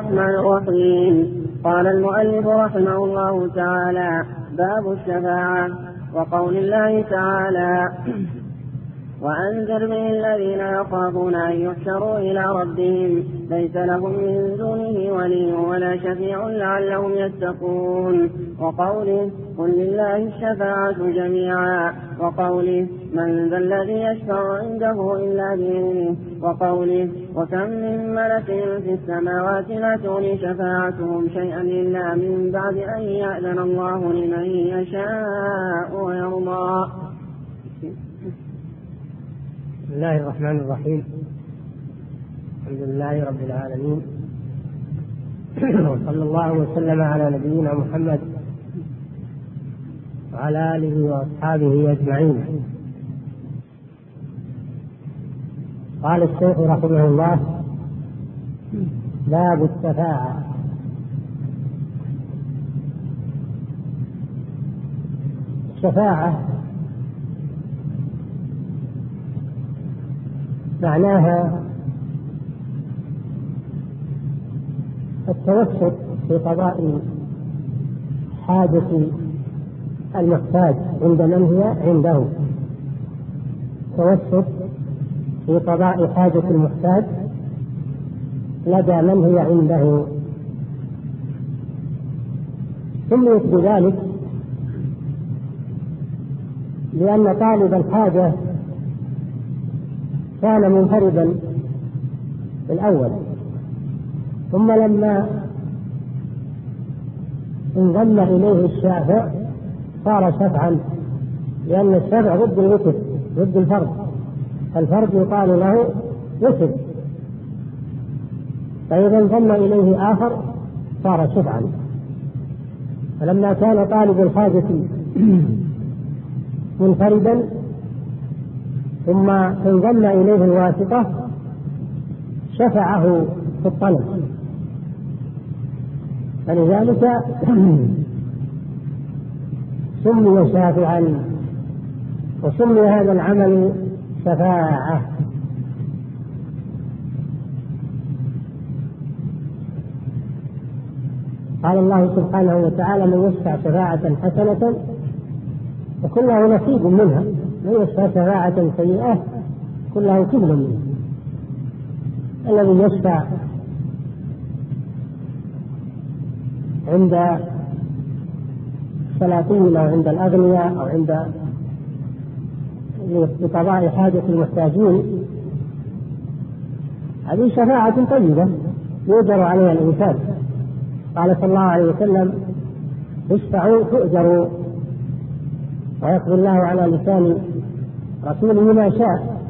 الرحمن الرحيم. قال المؤلف رحمه الله تعالى: باب الشفاعة. وقول الله تعالى: وأنذر به الذين يخافون أن يحشروا إلى ربهم ليس لهم من دونه ولي ولا شفيع لعلهم يتقون. وقوله: قل لله الشفاعة جميعا. وقوله: من ذا الذي يشفع عنده إلا بإذنه. وقوله: وكم من ملك في السماوات لا تغني شفاعتهم شيئا إلا من بعد أن يأذن الله لمن يشاء ويرضى. بسم الله الرحمن الرحيم. الحمد لله رب العالمين، وصلى الله وسلم على نبينا محمد وعلى آله وأصحابه أجمعين. قال الشيخ رحمه الله: باب الشفاعة. الشفاعة معناها التوسط في قضاء حاجة المحتاج عند من هي عنده، توسط في قضاء حاجة المحتاج لدى من هي عنده. سميت بذلك لأن طالب الحاجة كان منفردا في الأول، ثم لما انضم إليه الشافع صار شفعا، لأن الشفع ضد الوتر، ضد الفرد، الفرد يقال له وتر، فإذا انضم إليه آخر صار شفعا. فلما كان طالب الحاجة منفردا ثم انضم إليه الواسطة شفعه في الطلب، فلذلك سمي شافعا، وسمي هذا العمل شفاعة. قال الله سبحانه وتعالى: من يشفع شفاعة حسنة يكون له نصيب منها، من يشفع شفاعة سيئة يكون له كفل منها. الذي يشفع عند السلاطين أو عند الأغنياء أو عند لقضاء حاجة المحتاجين، هذه شفاعة طيبة يؤجر عليها الإنسان. قال صلى الله عليه وسلم: اشفعوا تؤجروا، ويقضي الله على لسان رسوله ما شاء.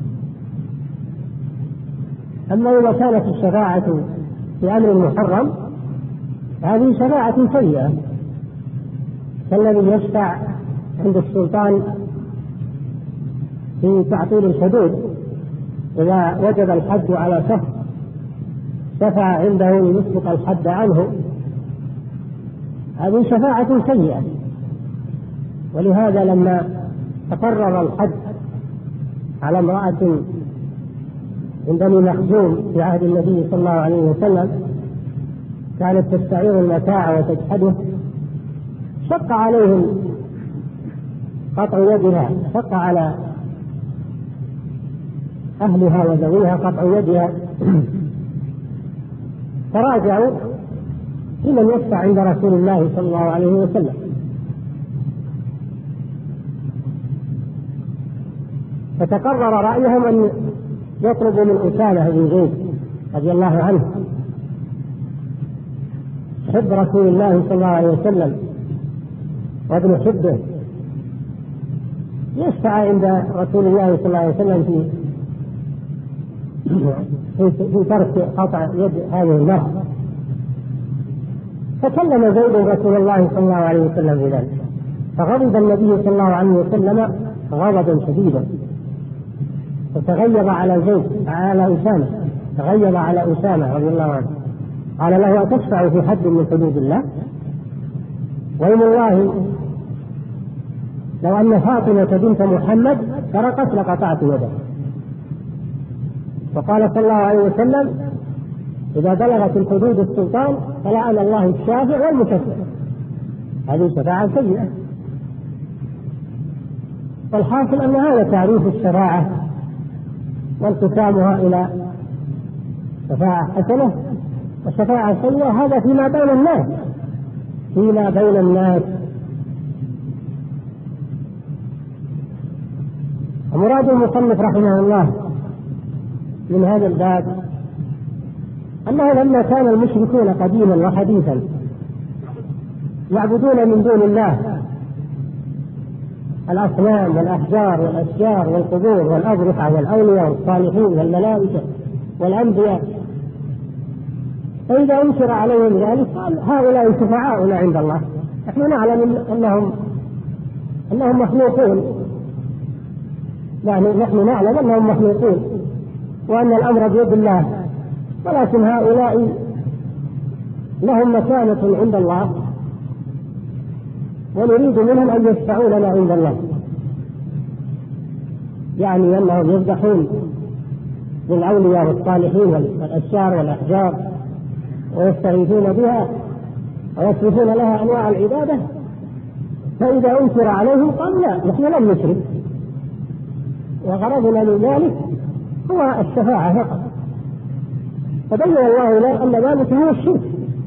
أما إذا كانت الشفاعة في أمر محرم هذه شفاعة سيئة، كالذي يشفع عند السلطان في تعطيل الحدود، إذا وجب الحد على شخص شفع عنده ليسقط الحد عنه، هذه شفاعة سيئة. ولهذا لما تقرر الحد على امرأة عند بني مخزوم في عهد النبي صلى الله عليه وسلم، كانت تستعير المتاع وتجحده، شق عليهم قطع يدها، شق على أهلها وذويها قطع يدها، فراجعوا لمن يشفع عند رسول الله صلى الله عليه وسلم. فتقرر رأيهم أن يطلبوا من أسامة بن زيد رضي الله عنه حب رسول الله صلى الله عليه وسلم وابن حبه، يشفع عند رسول الله صلى الله عليه وسلم في ترك قطع يد هذه المرأة. فكلم زيد رسول الله صلى الله عليه وسلم بذلك، فغضب النبي صلى الله عليه وسلم غضبا شديدا، فتغيب على زيد على أسامة، تغيب على أسامة رضي الله عنه، قال له: أتشفع في حد من حدود الله؟ وإن الله لو أن فاطمة بنت محمد سرقت لقطعت يده. وقال صلى الله عليه وسلم: إذا بلغت الحدود السلطان فلعن الله الشافع والمشفع، هذه شفاعة سيئة. والحاصل أن هذا تعريف الشفاعة وانقسامها إلى شفاعة حسنة وشفاعة سيئة، هذا فيما بين الناس، فيما بين الناس. ومراد المصنف رحمه الله من هذا الباب أنه لما كان المشركون قديما وحديثا يعبدون من دون الله الأصنام والأحجار والأشجار والقبور والأضرحة والأولياء والصالحين والملائكة والأنبياء، فإذا أنكر عليهم ذلك قال هؤلاء شفعاؤنا عند الله، نحن نعلم أنهم مخلوقون، يعني نحن نعلم أنهم مخلوقون وأن الأمر بيد الله، ولكن هؤلاء لهم مكانة عند الله ونريد منهم أن يشفعوا لنا عند الله، يعني أنهم يذبحون للأولياء والصالحين والأشجار والأحجار ويستغيثون بها ويصرفون لها أنواع العبادة، فإذا أنكر عليهم قال لا نحن لم نشرك، وغرضنا من ذلك هو الشفاعة فقط. فبين الله لنا أن ذلك هو الشرك،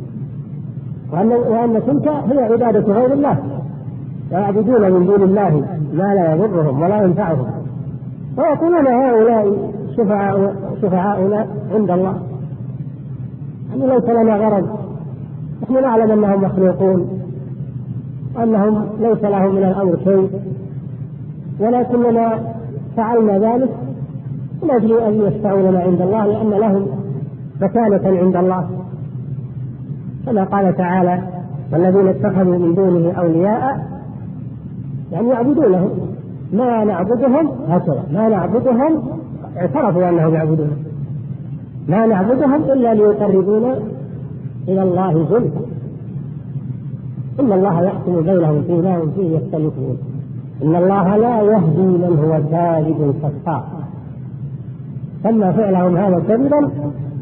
وأن تلك هي عبادة غير الله، ويعبدون من دون الله ما لا يضرهم ولا ينفعهم، ويقولون هؤلاء شفعاؤنا عند الله، يعني ليس لنا غرض، نحن نعلم أنهم مخلوقون وأنهم ليس لهم من الأمر شيء، ولكننا فعلنا ذلك من أجل أن يشفعوا لنا عند الله، لأن لهم مكانة عند الله، كما قال تعالى والذين اتخذوا من دونه أولياء، يعني يعبدونهم، ما نعبدهم هكذا، ما نعبدهم، اعترفوا أنهم يعبدون، ما نعبدهم إلا ليقربونا إلى الله زلفى، إن الله يحكم بينهم فيما هم فيه يختلفون، إن الله لا يهدي من هو كاذب كفار. سمى فعلهم هذا كذبا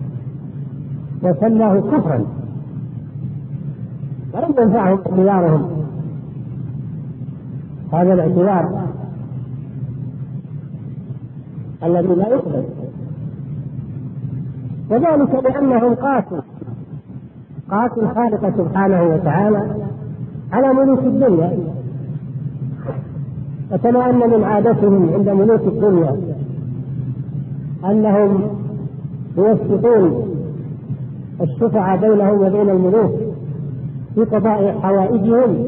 وسماه كفرا، ولم ينفعهم اعتبارهم هذا الاعتبار الذي لا يقبل، وذلك لأنهم قاسوا الخالق سبحانه وتعالى على ملوك الدنيا، وكما أن من عادتهم عند ملوك الدنيا أنهم يوسطون الشفعة بينهم وبين الملوك في قضاء حوائجهم،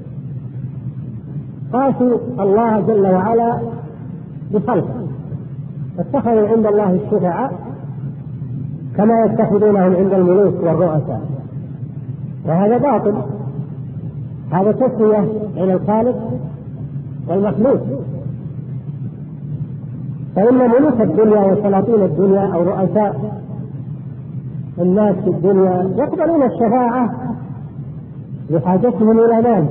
قاسوا الله جل وعلا بخلقه، فاتخذوا عند الله الشفعاء كما يتخذونهم عند الملوك والرؤساء، وهذا باطل، هذا تسوية بين الخالق والمخلوق. فإن ملوك الدنيا وسلاطين الدنيا أو رؤساء الناس في الدنيا يقبلون الشفاعة لحاجتهم إلى ذلك،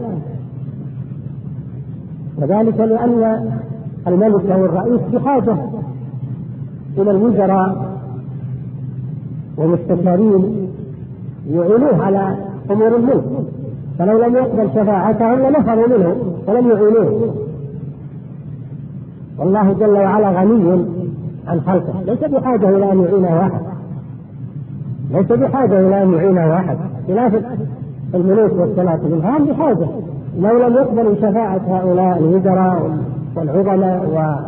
وذلك لأن الملك أو الرئيس بحاجة إلى الوزراء والمستشارين يعينوه على أمور الملك، فلو لم يقبل شفاعتهم لنفروا منه ولم يعينوه. والله جل وعلا غني عن خلقه، ليس بحاجة إلى أن يعينه أحد، ليس بحاجة إلى أن يعينه أحد، خلاف الملوك والسلاطين هم بحاجة، لو لم يقبلوا شفاعة هؤلاء الوزراء والعظماء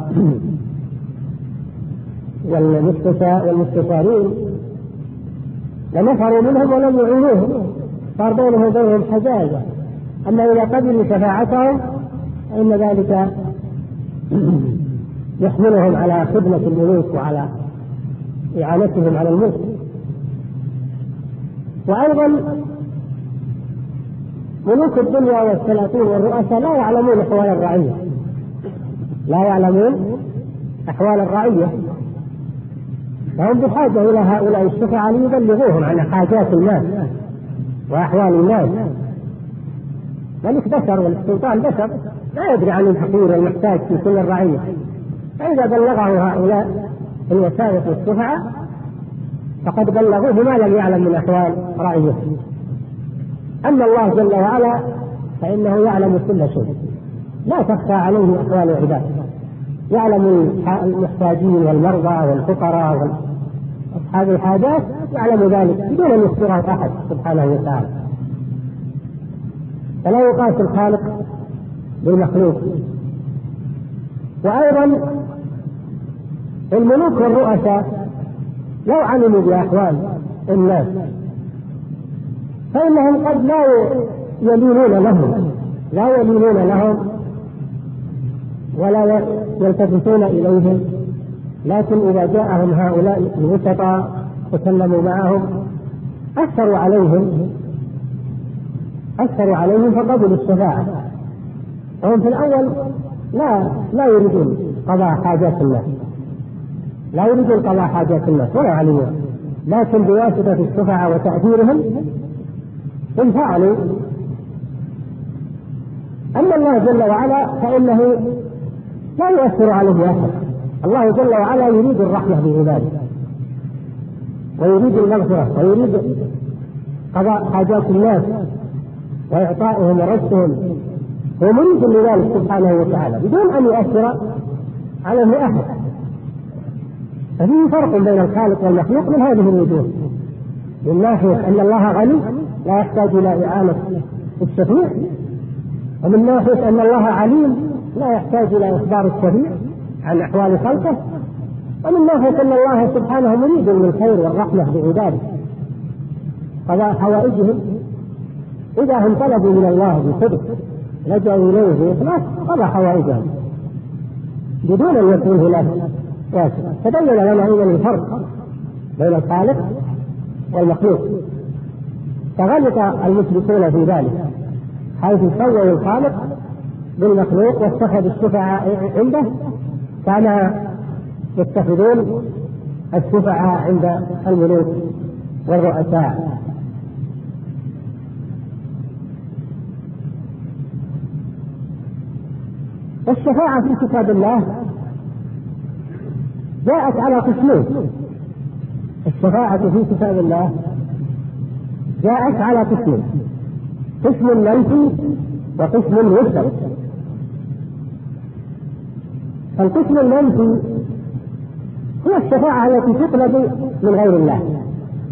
والمستشارين لنفروا منهم ولم يعينوهم، صار بينهم وبينهم حجاجة. أما إذا قبلوا شفاعتهم فإن ذلك يحملهم على خدمة الملوك وعلى إعانتهم على الملك. وأيضا ملوك الدنيا والسلاطين والرؤساء لا يعلمون أحوال الرعية، لا يعلمون أحوال الرعية، فهم بحاجة إلى هؤلاء الشفعاء ليبلغوهم عن حاجات الناس وأحوال الناس. ملك بشر والسلطان بشر، لا يدري عن الفقير والمحتاج في كل الرعية، فإذا بلغه هؤلاء الوسائط والشفعاء فقد بلغوه ما لم يعلم من أحوال رعيه. أما الله جل وعلا فإنه يعلم كل شيء، لا تخفى عليه أحوال العباد، يعلم المحتاجين والمرضى والفقراء وأصحاب الحاجات، يعلم ذلك بدون أن يخبره أحد سبحانه وتعالى. فلا يقاس الخالق بالمخلوق. وأيضا الملوك والرؤساء لو علموا بأحوال الناس فإنهم قد لا يلينون لهم ولا يلتفتون إليهم، لكن إذا جاءهم هؤلاء الوسطاء تكلموا معهم أثروا عليهم فقبلوا الشفاعة. وهم في الأول لا يريدون قضاء حاجات الناس، ولا علموا، لكن بواسطة الشفعاء وتأثيرهم هم فعلوا. أما الله جل وعلا فإنه لا يؤثر عليه أحد. الله جل وعلا يريد الرحمة بعباده، ويريد المغفرة، ويريد قضاء حاجات الناس وإعطائهم ورزقهم، هو مريد لذلك سبحانه وتعالى بدون أن يؤثر عليه أحد. ففيه فرق بين الخالق والمخلوق من هذه الوجوه، من ناحية أن الله غني لا يحتاج إلى إعانة الشفيع، ومن ناحية أن الله عليم لا يحتاج إلى إخبار الشفيع عن أحوال خلقه، ومن ناحية أن الله سبحانه مريد للخير والرحمة بعباده، قضاء حوائجهم. إذا هم طلبوا من الله بصدق لجأوا إليه بإخلاص قضى حوائجهم بدون أن يكون هناك واسطة. تبين لنا أيضا الفرق بين الخالق والمخلوق، فغلط المشركون في ذلك حيث سووا الخالق بالمخلوق واتخذوا الشفعاء عنده كما يتخذون الشفعاء عند الملوك والرؤساء. الشفاعة في كتاب الله جاءت على قسمين. الشفاعة في كتاب الله جاءت على قسمين، قسم منفي وقسم مثبت. فالقسم المنفي هو الشفاعة التي تطلب من غير الله،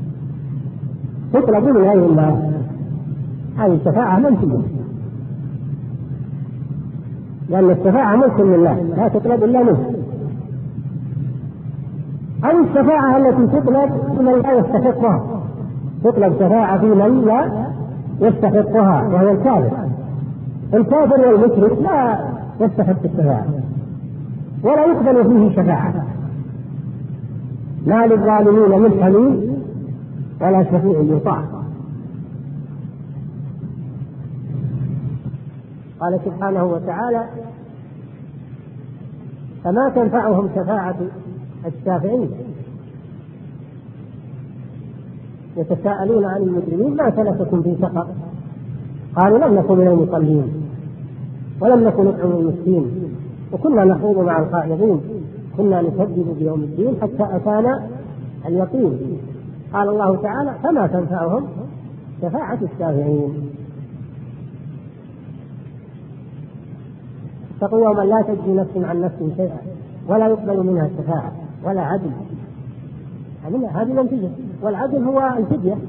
هذه الشفاعة منفية، لأن الشفاعة ملك لله لا تطلب إلا منه. أو الشفاعة التي تطلب من لا يستحقها، تطلب شفاعة في من لا يستحقها وهو الكافر والمشرك لا يستحق الشفاعة ولا يقبل فيه شفاعة، ما للظالمين من حميم ولا شفيع يطاع. قال سبحانه وتعالى: فما تنفعهم شفاعة الشافعين يتساءلون عن المجرمين ما سلككم في سقر قالوا لم نكن من المصلين ولم نكن نطعم المسكين وكنا نخوض مع الخائضين كنا نكذب بيوم الدين حتى أتانا اليقين. قال الله تعالى: فما تنفعهم شفاعة الشافعين. اتقوا يوما لا تجزي نفس عن نفس شيئا ولا يقبل منها شفاعة ولا عدل. هذه منفية، والعدل هو الفدية،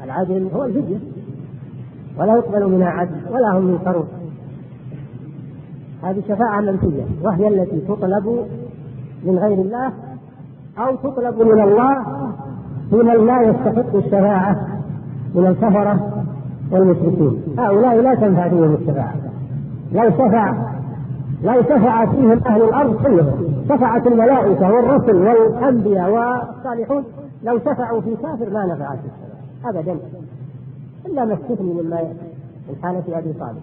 ولا يقبل منها عدل ولا هم ينصرون. هذه شفاعة منفية، وهي التي تطلب من غير الله أو تطلب من الله في من لا يستحق الشفاعة من الكفرة والمشركين. هؤلاء لا تنفع فيهم الشفاعة. لو شفع فيهم أهل الأرض كلهم، شفعت الملائكة والرسل والأنبياء والصالحون، لو شفعوا في كافر ما نفعت الشفاعة أبدا، إلا ما استثني مما من حالة أبي طالب.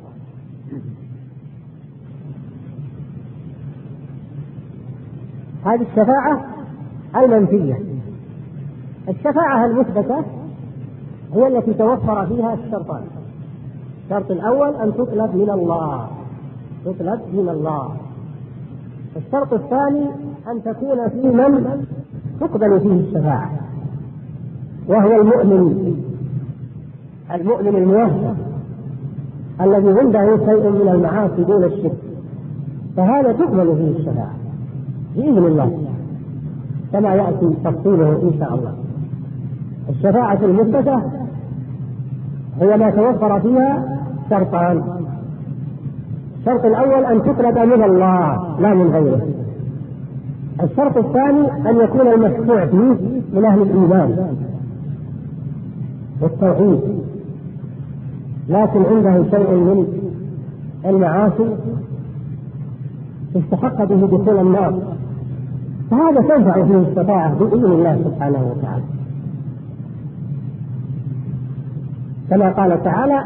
هذه الشفاعة المنفية. الشفاعة المثبتة هي التي توفر فيها الشرطان. الشرط الأول أن تطلب من الله، الشرط الثاني أن تكون في من تقبل فيه الشفاعة. وهو المؤمن الموحد الذي عنده شيء من المعاصي دون الشرك، فهذا تقبل فيه الشفاعة بإذن الله كما يأتي تفصيله إن شاء الله. الشفاعة المثبتة هي ما توفر فيها شرطان: الشرط الأول أن تطلب من الله لا من غيره، الشرط الثاني أن يكون المشفوع فيه من أهل الإيمان والتوحيد، لكن عنده شيء من المعاصي استحق به دخول النار، فهذا تنفع فيه الشفاعة بإذن الله سبحانه وتعالى، كما قال تعالى: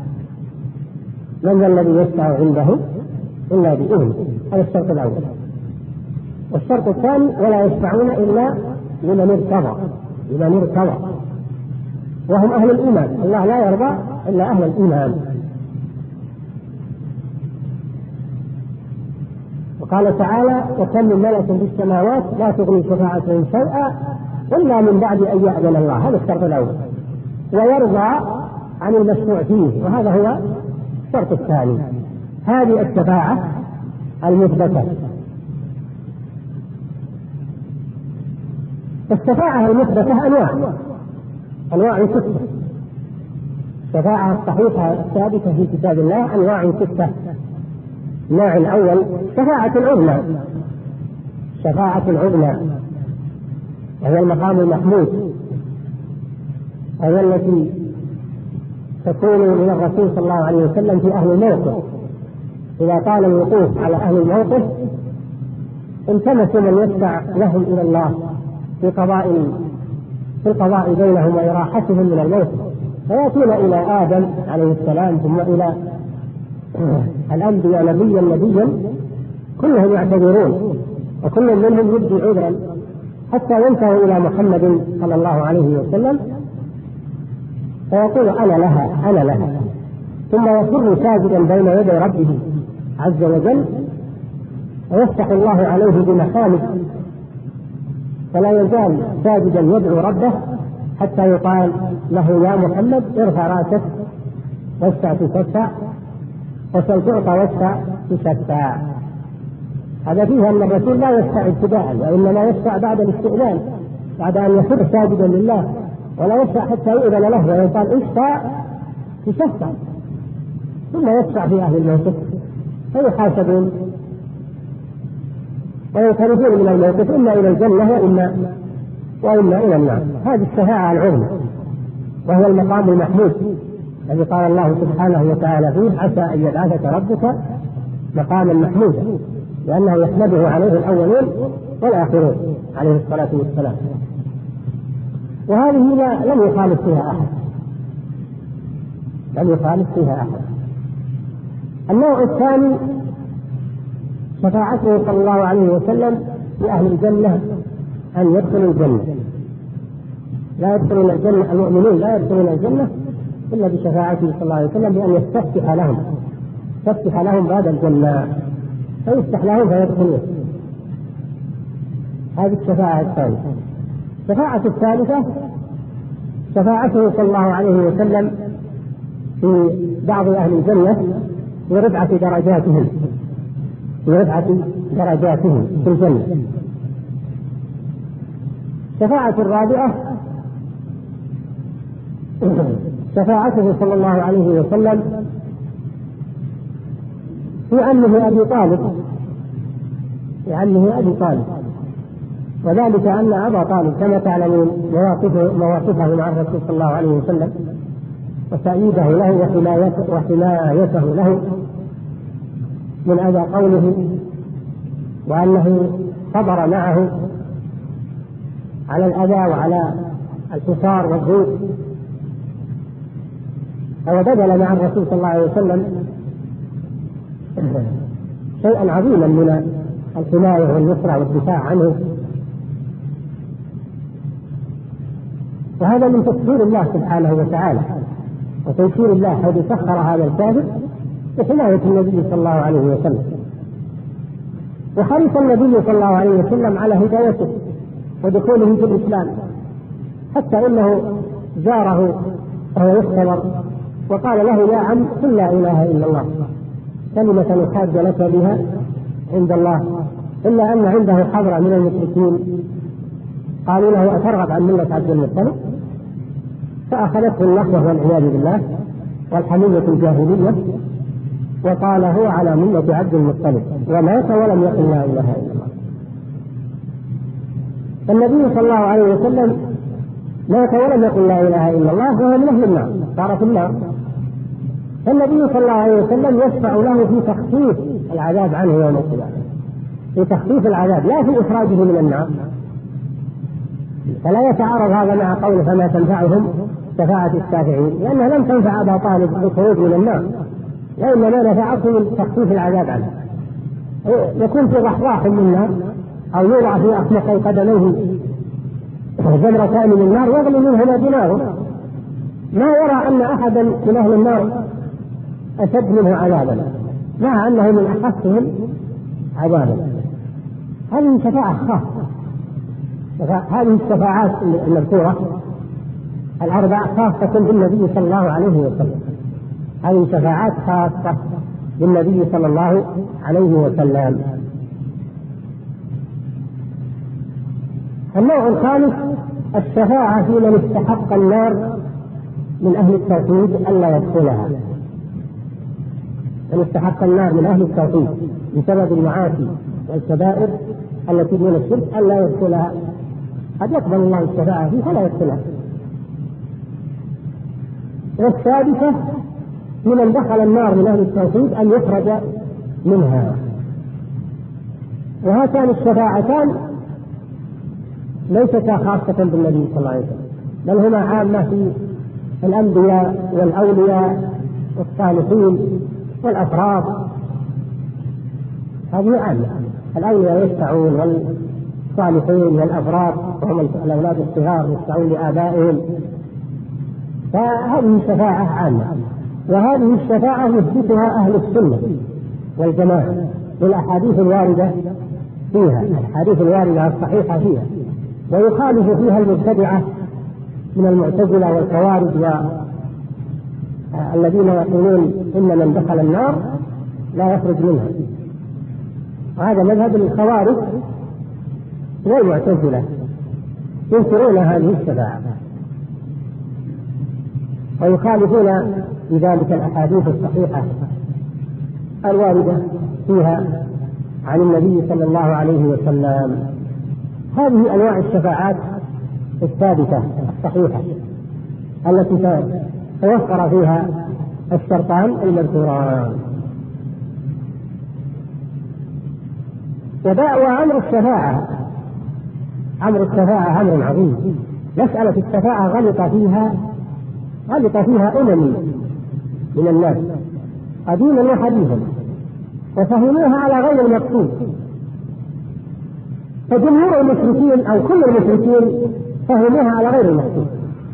من ذا الذي يشفع عنده إلا بإذنه. هذا الشرط الأول. والشرط الثاني: ولا يشفعون إلا لمن ارتضى، وهم أهل الإيمان. الله لا يرضى إلا أهل الإيمان. وقال تعالى: وكم من ملك في السماوات لا تغني شفاعتهم شيئا إلا من بعد أن يأذن الله. هذا الشرط الأول. ويرضى عن المشروع فيه، وهذا هو الشرط الثاني. هذه الشفاعة المثبتة. الشفاعة المثبتة أنواع 6. الشفاعة الصحيحة الثابتة في كتاب الله أنواع 6. النوع الأول شفاعة العظمى، وهي المقام المحمود، وهي التي تكون من الرسول صلى الله عليه وسلم في أهل الموقف. إذا طال الوقوف على أهل الموقف التمسوا من يشفع لهم إلى الله في القضاء بينهم وإراحتهم من الموقف، فيأتون إلى آدم عليه السلام ثم إلى الأنبياء نبيا كلهم يعتذرون، وكل منهم يبدي عذرا حتى ينتهوا إلى محمد صلى الله عليه وسلم فيقول: أنا لها، ثم يخر ساجدا بين يدي ربه عز وجل، ويفتح الله عليه بمحامد، فلا يزال ساجدا يدعو ربه حتى يقال له: يا محمد ارفع راسك واشفع تشفع، وسل تعطى واشفع تشفع. هذا فيه أن الرسول لا يشفع ابتداء، وإنما يشفع بعد الاستئذان، بعد أن يخر ساجدا لله، ولا يشفع حتى يؤذن له ويقال: اشفع تشفع، ثم يشفع في أهل الموقف فيحاسبون وينصرفون من الموقف إما إلى الجنة وإما إلى النار. هذه الشفاعة العظمى، وهي المقام المحمود الذي قال الله سبحانه وتعالى فيه: عسى أن يبعثك ربك مقاما محمودا، لأنه يحمده عليه الأولون والآخرون عليه الصلاة والسلام. وهذه لم يخالف فيها أحد. النوع الثاني شفاعته صلى الله عليه وسلم لأهل الجنة أن يدخلوا الجنة. لا يدخلون الجنة المؤمنون، لا يدخلون الجنة إلا بشفاعته صلى الله عليه وسلم، بأن يفتح لهم باب الجنة، فيفتح لهم فيدخلون. هذه الشفاعة الثانية. الشفاعة الثالثة شفاعته صلى الله عليه وسلم في بعض أهل الجنة برفعة درجاتهم في الجنة. الشفاعة الرابعة شفاعته صلى الله عليه وسلم في عمه أبي طالب، وذلك أن أبا طالب كما تعلمون مواقفه مع الرسول صلى الله عليه وسلم وتأييده له وحمايته له من أذى قوله، وأنه صبر معه على الأذى وعلى الحصار والضيق، وبذل مع الرسول صلى الله عليه وسلم شيئا عظيما من الحماية والنصرة والدفاع عنه. وهذا من تسخير الله سبحانه وتعالى وتيسير الله، حيث سخر هذا الكافر بحماية النبي صلى الله عليه وسلم. وحرص النبي صلى الله عليه وسلم على هدايته ودخوله في الإسلام، حتى إنه زاره وهو يختبر وقال له: يا عم قل لا إله إلا الله كلمة أحاج لك بها عند الله، إلا أن عنده حضرة من المشركين قالوا له: أترغب عن ملة عبد المطلب؟ فأخذته النخوة والعياذ بالله والحمية الجاهلية، وقال: هو على ملة عبد المطلب، ومات ولم يقل لا إله إلا الله. النبي صلى الله عليه وسلم مات ولم يقل لا إله إلا الله وهو من أهل النار، صار في النار. فالنبي صلى الله عليه وسلم يشفع له في تخفيف العذاب عنه يوم القيامة، في تخفيف العذاب لا في إخراجه من النار. فلا يتعارض هذا مع قوله: فما تنفعهم شفاعة الشافعين، لأنها لم تنفع أبا طالب بالخروج من النار، وإنما نفعته من تخفيف العذاب عنه. يكون في ضحضاح من النار أو يوضع في أخمقي قدميه جمرتان من النار يغلي منهما دماغه، ما يرى أن أحدا من أهل النار أشد منه عذابا، مع أنه من أخفهم عذابا. هذه شفاعة خاصة. هذه الشفاعات المذكورة الأربع خاصة بالنبي صلى الله عليه وسلم، هذه شفاعات خاصة بالنبي صلى الله عليه وسلم. النوع الخامس الشفاعة في من استحق النار من أهل التوحيد ألا يدخلها. من استحق النار من أهل التوحيد بسبب المعاصي والكبائر التي دون الشرك ألا يدخلها، قد يقبل الله الشفاعة فيه فلا يدخلها. والسادسة من دخل النار من أهل التوحيد أن يخرج منها. وهاتان الشفاعتان ليستا خاصة بالنبي صلى الله عليه وسلم، بل هما عامة في الأنبياء والأولياء والصالحين والأفراد. هذه عامة، الأولياء يشفعون والصالحين والأفراد وهم الأولاد الصغار يشفعون لآبائهم، فهذه شفاعة عامة. وهذه الشفاعة يثبتها أهل السنة والجماعة بالأحاديث الواردة فيها، الأحاديث الواردة الصحيحة فيها، ويخالف فيها المبتدعة من المعتزلة والخوارج والذين يقولون إن من دخل النار لا يخرج منها. وهذا مذهب الخوارج والمعتزلة، ينكرون هذه الشفاعة ويخالفون بذلك الأحاديث الصحيحة الواردة فيها عن النبي صلى الله عليه وسلم. هذه أنواع الشفاعات الثابتة الصحيحة التي توفر فيها الشرطان المذكوران. وأمر الشفاعة أمر عظيم. مسألة الشفاعة غلط فيها أمم من الناس قديما وحديثا، وفهموها على غير المقصود. فجمهور المشركين أو كل المشركين فهموها على غير المقصود،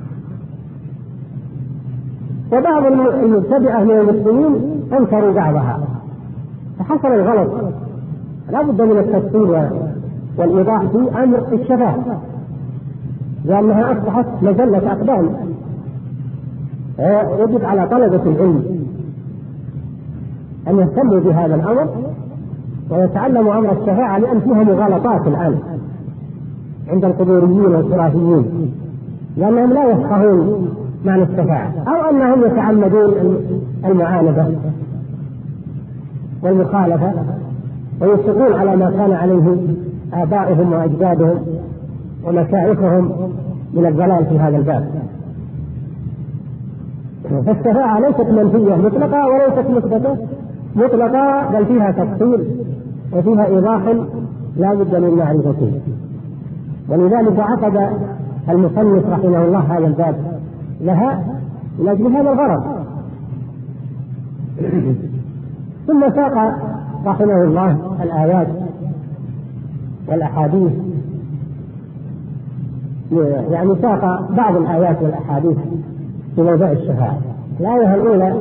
وبعض المبتدعة من المسلمين أنكروا بعضها، فحصل الغلط. لا بد من التفصيل والإيضاح في أمر الشفاعة، لأنها أصبحت مزلة أقدام. يجب على طلبة العلم أن يهتموا بهذا الأمر ويتعلموا أمر الشفاعة، لأن فيها مغالطات الآن عند القبوريين والخرافيين، لأنهم لا يفقهون معنى الشفاعة، أو أنهم يتعمدون المعاندة والمخالفة ويصرون على ما كان عليه آباؤهم وأجدادهم ومشايخهم من الضلال في هذا الباب. فالشفاعة ليست منفية مطلقة وليست مثبتة مطلقة، بل فيها تفصيل وفيها إيضاح لا بد من معرفته. ولذلك عقد المصنف رحمه الله هذا الباب لها من أجل هذا الغرض. ثم ساق رحمه الله الآيات والأحاديث، يعني ساق بعض الآيات والأحاديث في موضوع الشفاعة. الآية الأولى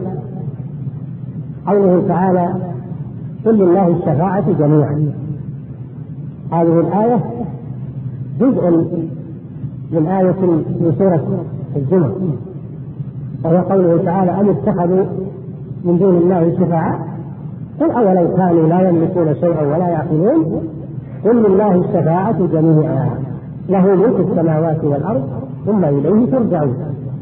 قوله تعالى: قل لله الشفاعة جميعا. هذه الآية جزء من آية في سورة الزمر، وهو قوله تعالى: أم اتخذوا من دون الله شفعاء قل أولو كانوا لا يملكون شيئا ولا يعقلون قل لله الشفاعة جميعا له ملك السماوات والأرض ثم إليه ترجعون.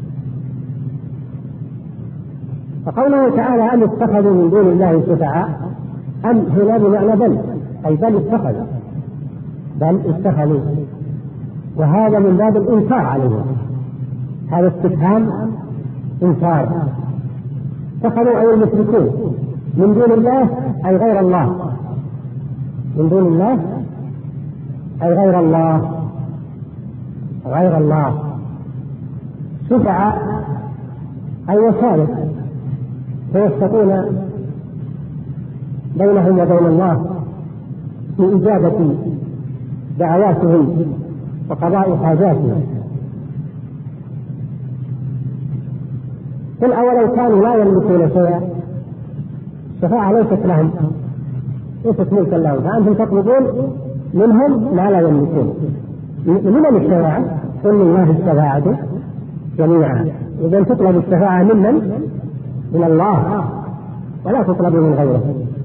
فقوله تعالى: أم اتخذوا من دون الله شفعاء، أم هنا بمعنى بل، أي بل اتخذوا، بل اتخذوا، وهذا من باب الإنكار عليهم، هذا استفهام إنكار. اتخذوا أي المشركون من دون الله أي غير الله، من دون الله أي غير الله، غير الله، شفعاء أي وسائل فيستطيعون بينهم وبين الله في إجابة دعواتهم وقضاء حاجاتهم. قل أولو كانوا لا يملكون شيئا، الشفاعة ليست لهم، ليست ملكا لهم، فأنتم تطلبون منهم ما لا يملكون. لمن الشفاعة؟ قل لله الشفاعة جميعا. إذا تطلب الشفاعة ممن؟ من الله، ولا تطلب من غيره.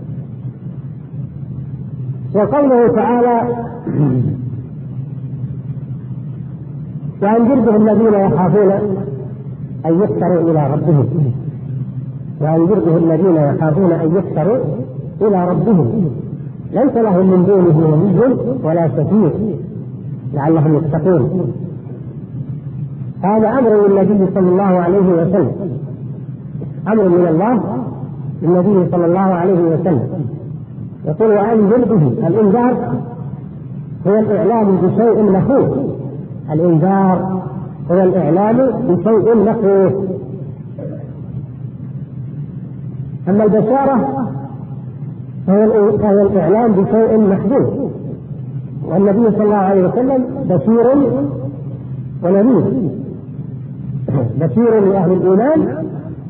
وقوله تعالى: وأنذر به الذين يخافون أن يحشروا إلى ربهم، وأنذر به الذين يخافون أن يحشروا إلى ربهم ليس لهم من دونه ولي ولا شفيع لعلهم يتقون. هذا أمر للنبي صلى الله عليه وسلم، أمر من الله للنبي صلى الله عليه وسلم. يقول: وأنذر به، الإنذار هو الإعلام بشيء مخوف، الإنذار هو الإعلام بشيء مخوف. أما البشارة فهو الإعلام بشيء محدود، والنبي صلى الله عليه وسلم بشير ونذير، بشير لأهل الإيمان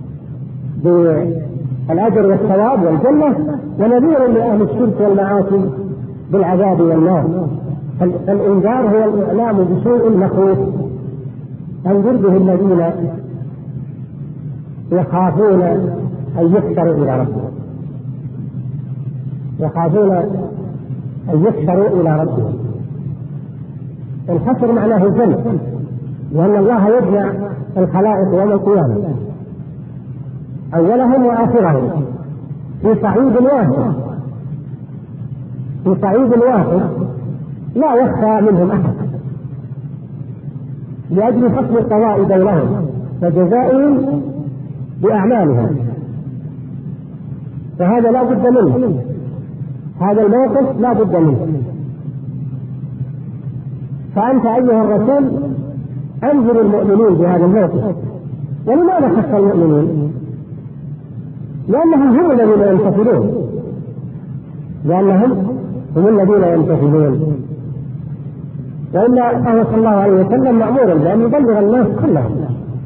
بالأجر والثواب والجنة، ونذير لأهل الشرك والمعاصي بالعذاب والنار. فالإنذار هو الإعلام بشيء مخوف. أنذر به الذين يخافون أن يحشروا إلى ربهم، يخافون أن يحشروا إلى ربهم. الحشر معناه الجمع، لأن الله يجمع الخلائق يوم القيامة أولهم وآخرهم في صعيد واحد، في صعيد واحد لا يخفى منهم أحد، لأجل فصل القضاء بينهم وجزائهم بأعمالهم. فهذا لا بد منه، هذا الموقف لا بد منه. فأنت أيها الرسول أنذر المؤمنين بهذا الموقف. ولماذا خص المؤمنين؟ لأنهم هم الذين يمتثلون، لأنهم هم الذين يمتثلون. وإلا فهو صلى الله عليه وسلم مأمورا بأن يبلغ الناس كلهم،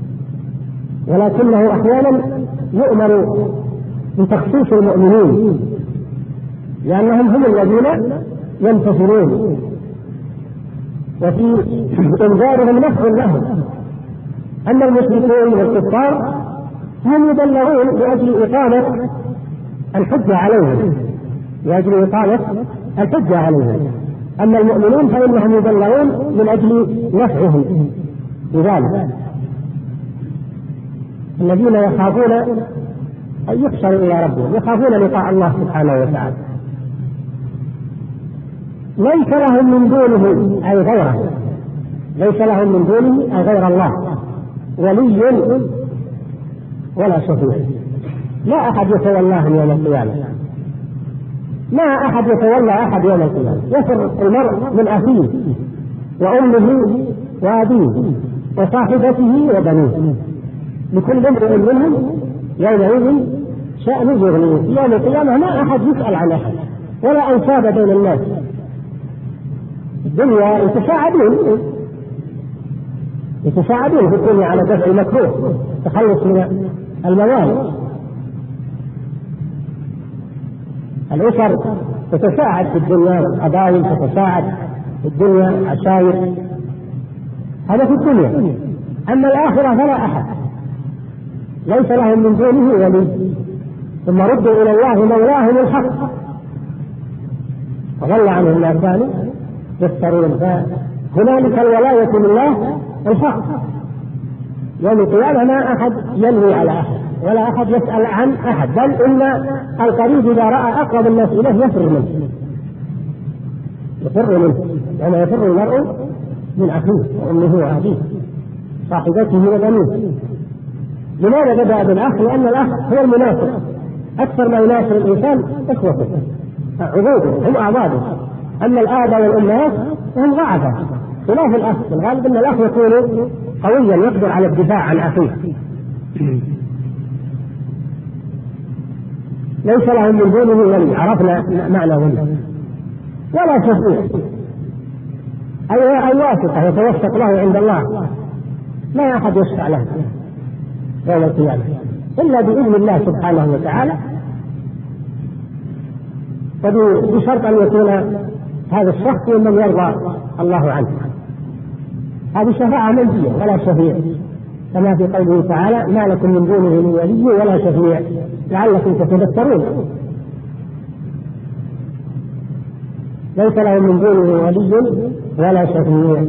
ولكنه أحيانا يؤمر بتخصيص المؤمنين لأنهم هم الذين يمتثلون، وفي إنذارهم نفع لهم. أما المشركون والكفار هم يبلغون لأجل إقامة الحجة عليهم، لأجل إقامة الحجة عليهم. أما المؤمنون فإنهم يبلغون من أجل نفعهم بذلك. الذين يخافون أن يحشروا إلى ربهم، يخافون لقاء الله سبحانه وتعالى، ليس لهم من دونه أي غيره، ليس لهم من دونه أي غير الله ولي ولا شفيع. لا أحد يتولاهم يوم القيامة، ما أحد يتولى أحد يوم القيامة. يفر المرء من أخيه وأمه وأبيه وصاحبته وبنيه، لكل امرئ منهم يومئذ شأن يغنيه. يوم القيامة ما أحد يسأل عن أحد ولا أنساب بين الناس. الدنيا يتساعدون في الدنيا على دفع المكروه، تخلص من الموانع. الأسر تتساعد في الدنيا، القبائل تتساعد في الدنيا، عشائر. هذا في الدنيا. أما الآخرة فلا أحد، ليس لهم من دونه ولي، ثم ردوا إلى الله مولاهم الحق وضل عنهم ما كانوا يفترون. فهنالك الولاية لله الحق. يوم القيامة ما أحد يلوي على أحد ولا أحد يسأل عن أحد، بل إن القريب إذا رأى أقرب الناس إليه يفر منه يعني يفر المرء من أخيه وأمه وأبيه صاحبته وبنيه. لماذا بدأ بالأخ؟ لأن الأخ هو المناسب، أكثر ما يناسب الإنسان إخوته عبوده هم أعباده. أما الآباء والأمهات هم ضعفاء خلاف الأخ. الغالب أن الأخ يكون قويا يقدر على الدفاع عن أخيه. ليس لهم من دونه ولي، عرفنا معنى ولي، ولا شفيع أي واسطة يتوسط له عند الله، لا أحد يشفع له يوم القيامة إلا بإذن الله سبحانه وتعالى، وبشرط أن يكون هذا الشخص ممن يرضى الله عنه. هذه شفاعة منفية ولا شفيع، كما في قوله تعالى ما لكم من دونه من ولي ولا شفيع لعلكم تتذكرون. ليس لهم من دونه ولي ولا شفيع.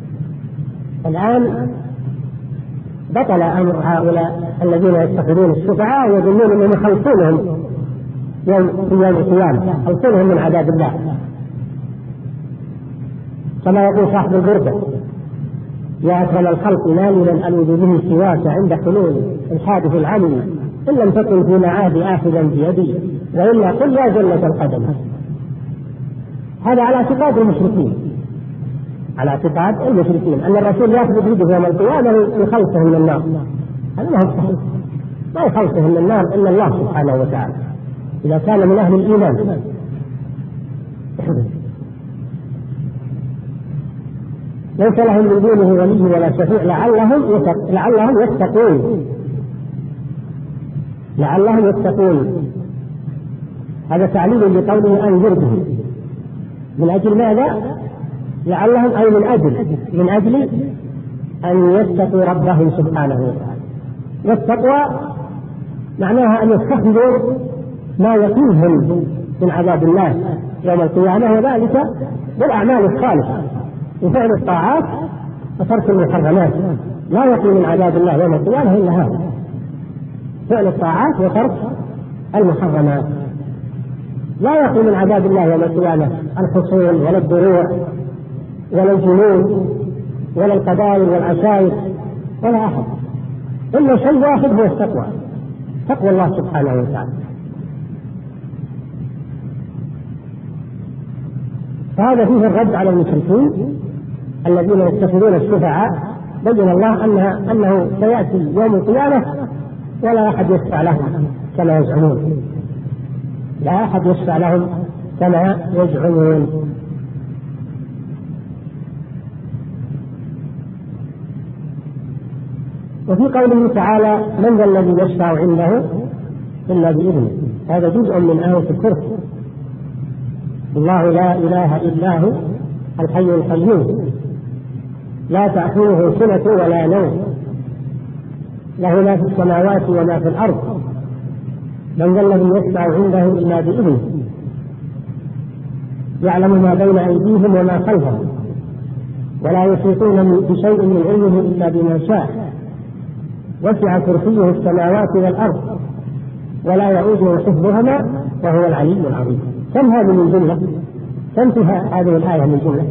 الآن بطل أمر هؤلاء الذين يتخذون الشفعاء ويظنون أنهم يخلصونهم في يوم القيامة، يخلصونهم من عذاب الله، كما يقول صاحب البردة يا أكرم الخلق ما لي لم ألوذ به سواك عند حلول الحادث العلي إن لم تكن في معاد آخذا بيدي وإلا قل يا جلة القدم. هذا على اعتقاد المشركين، على اعتقاد المشركين أن الرسول يأخذ بيده يوم القيامة يخلصه من النار. هذا ما هو صحيح، ما يخلصه من النار إلا الله سبحانه وتعالى إذا كان من أهل الإيمان. ليس لهم من دونه ولي ولا شفيع لعلهم يتقون. هذا تعليل لقوله أنذر به. من أجل ماذا؟ لعلهم أي من أجل أن يتقوا ربهم سبحانه وتعالى. والتقوى معناها أن يستخدموا ما يقيهم من عذاب الله يوم القيامة، وذلك بالأعمال الصالحة وفعل الطاعات وترك المحرمات. لا يقي من عذاب الله يوم القيامة إلا هذا، فعل الطاعات وترك المحرمات. لا يقي من عذاب الله يوم القيامة الحصول ولا الدروع ولا الجنود ولا القبائل والعشائر ولا أحد، إلا شيء واحد هو التقوى، تقوى الله سبحانه وتعالى. فهذا فيه الرد على المشركين الذين يتخذون الشفعاء. بين الله أنه سيأتي يوم القيامة ولا أحد يشفع لهم كما يزعمون، لا أحد يشفع لهم كما يزعمون. وفي قوله تعالى من ذا الذي يشفع عنده إلا بإذنه، هذا جزء من آية الكرسي. الله لا إله إلا هو الحي القيوم لا تأخذه سنة ولا نوم له ما في السماوات وما في الأرض من ذا الذي يشفع عنده إلا بإذنه يعلم ما بين أيديهم وما خلفهم ولا يحيطون بشيء من علمه إلا بما شاء وسع كرسيه السماوات والأرض ولا يؤوده حفظهما وهو العلي العظيم. كم هذه من جملة؟ كم فيها هذه الآية من جملة؟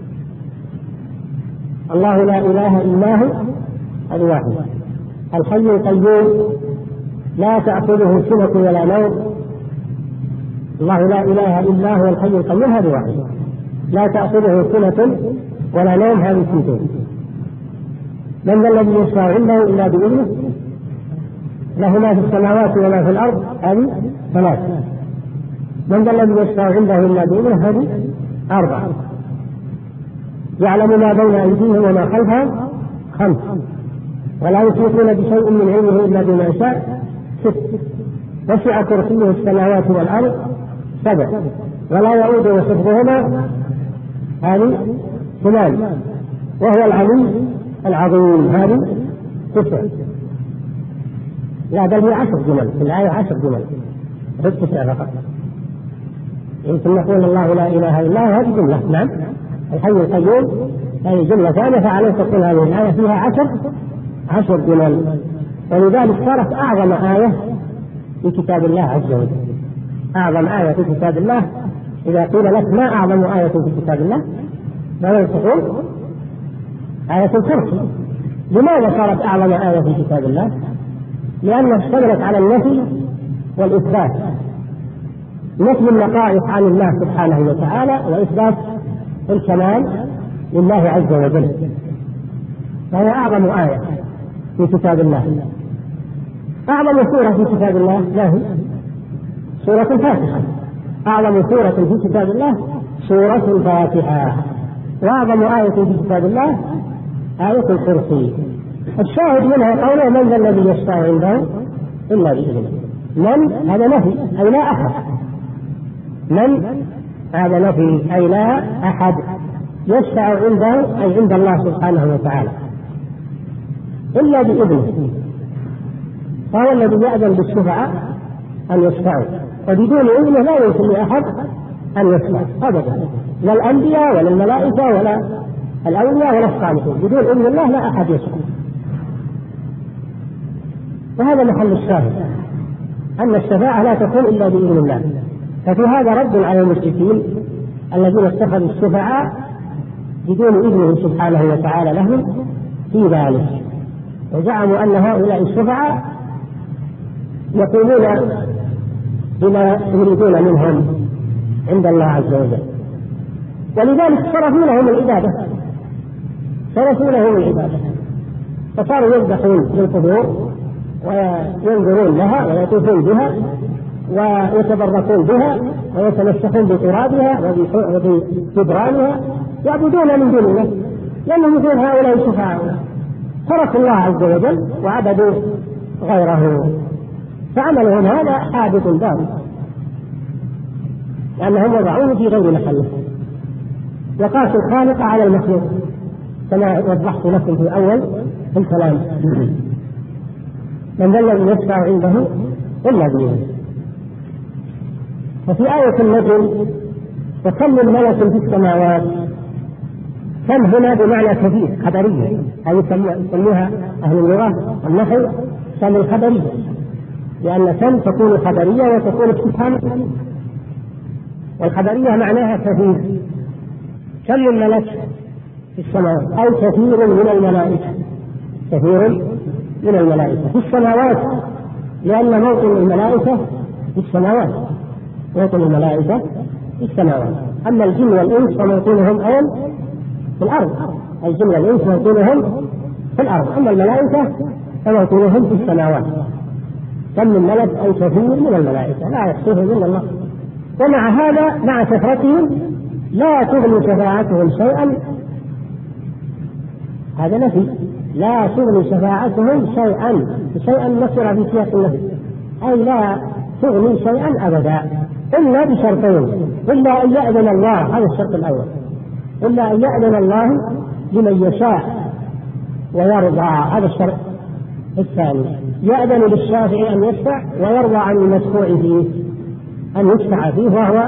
الله لا إله إلا هو هذا واحد، الحي القيوم لا تأخذه سنة ولا نوم، الله لا إله إلا هو الحي القيوم هذا واحد، لا تأخذه سنة ولا نوم هذه اثنتين. من ذا الذي يشفع عنده إلا بإذنه له ما في السماوات وما في الأرض هذه ثلاث. من ذا الذي يشفع عنده إلا بإذنه هذه أربعة. يعلم ما بين أيديهم وما خلفهم خمس. ولا يحيطون بشيء من علمه إلا بما شاء ست. وسع كرسيه السماوات والأرض سبع. ولا يؤوده حفظهما هذه ثمان. وهو العلي العظيم هذه 9، لا بل هي 10 جمل في الآية، 10 جمل غير 9 فقط. يمكن نقول الله لا إله إلا هو هذه جملة، نعم الحي القيوم هذه جملة ثانية، فعليك تقول هذه الآية فيها 10 جمل، ولذلك صارت أعظم آية في كتاب الله عز وجل. أعظم آية في كتاب الله إذا قيل لك ما أعظم آية في كتاب الله ماذا تقول؟ آية الكرسي. لماذا صارت أعظم آية في كتاب الله؟ لأنها اشتملت على النفي والإثبات، نفي النقائص عن الله سبحانه وتعالى وإثبات الكمال لله عز وجل، فهي أعظم آية في كتاب الله. أعظم سورة في كتاب الله له سورة الفاتحة، أعظم سورة في كتاب الله سورة الفاتحة، وأعظم آية في كتاب الله آية الكرسي. الشاهد منها قوله من ذا الذي يشفع عنده إلا بإذنه. من هذا نفي أي لا أحد، من هذا نفي أي لا أحد يشفع عنده أي عند الله سبحانه وتعالى إلا بإذنه، فهو الذي يأذن بالشفعاء أن يشفعوا، وبدون إذنه لا يمكن لأحد أن يشفع أبدا، لا الأنبياء ولا الملائكة ولا الأولياء ولا الصالحين، بدون إذن الله لا أحد يشفع. وهذا محل الشاهد أن الشفاعة لا تكون إلا بإذن الله. ففي هذا رد على المشركين الذين اتخذوا الشفعاء بدون إذنه سبحانه وتعالى لهم في ذلك، وزعموا أن هؤلاء الشفعاء يقومون بما يريدون منهم عند الله عز وجل، ولذلك صرفوا لهم العبادة، فصاروا يذبحون للقبور وينظرون لها ويطوفون بها ويتبركون بها ويتمسكون بترابها وبجدرانها، يعبدون من دون الله لأنهم يقولون هؤلاء الشفعاء، تركوا الله عز وجل وعبدوا غيره، فعملهم هذا حادث باطل لأنهم وضعوه في غير محله، وقاسوا الخالق على المخلوق كما وضحت لكم في أول الكلام. من ذا الذي يشفع عنده إلا بإذنه. وفي آية النجم وكم من ملك في السماوات، كم هنا بمعنى كثير خبرية، هذه يسموها أهل اللغة والنحو كم الخبرية، لأن كم تكون خبرية وتكون استفهام، والخبرية معناها كثير. كم من ملك في السماوات أو كثير من الملائكة، كثير من الملائكة في السماوات، لأن موطن الملائكة في السماوات، موطن الملائكة في السماوات. أما الجن والإنس فموطنهم أين؟ في الأرض. الجن والإنس موطنهم في الأرض، أما الملائكة فموطنهم في السماوات. كم من ملك أو كثير من الملائكة لا يحصيهم إلا الله. ومع هذا مع كثرتهم لا تغني شفاعتهم شيئا، هذا نفي، لا تغني شفاعتهم شيئا نكر في سياق النفي، أي لا تغني شيئا أبدا إلا بشرطين، إلا أن يأذن الله، هذا الشرط الأول، إلا أن يأذن الله لمن يشاء ويرضى، هذا الشرط الثاني، يأذن للشافع أن يشفع ويرضى عن المشفوع فيه أن يشفع فيه، وهو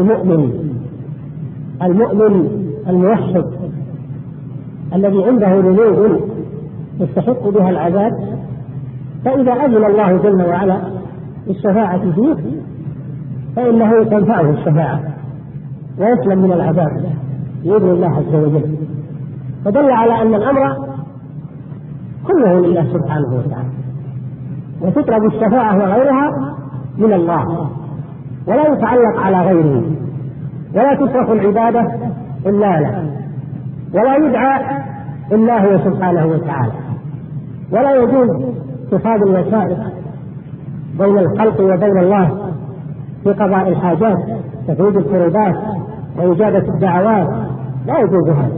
المؤمن الموحد الذي عنده ذنوب يستحق بها العذاب، فإذا أذن الله جل وعلا الشفاعة فيه فإنه تنفعه الشفاعة ويسلم من العذاب بإذن الله عز وجل. فدل على أن الأمر كله لله سبحانه وتعالى، وتطلب الشفاعة وغيرها من الله ولا يتعلق على غيره، ولا تصرف العبادة إلا له، ولا يدعى إلا هو سبحانه وتعالى، ولا يجوز اتخاذ الوسائط بين الخلق وبين الله في قضاء الحاجات تفريج الكروبات وإجابة الدعوات، لا يجوز هذا.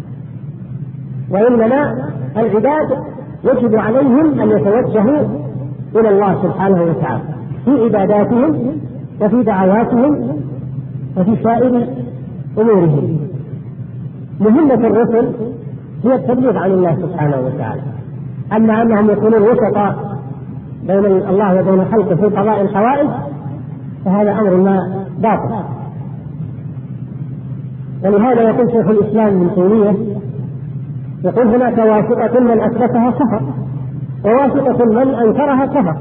وإنما العباد يجب عليهم أن يتوجهوا إلى الله سبحانه وتعالى في عباداتهم وفي دعواتهم وفي سائر أمورهم. مهمة الرسل هي التبليغ عن الله سبحانه وتعالى. أما أنهم يكونون وسطاء بين الله وبين خلقه في قضاء الحوائج فهذا أمر ما باطل. ولهذا يقول شيخ الإسلام ابن تيمية يقول هناك واسطة من أثبتها كفر وواسطة من أنكرها كفر.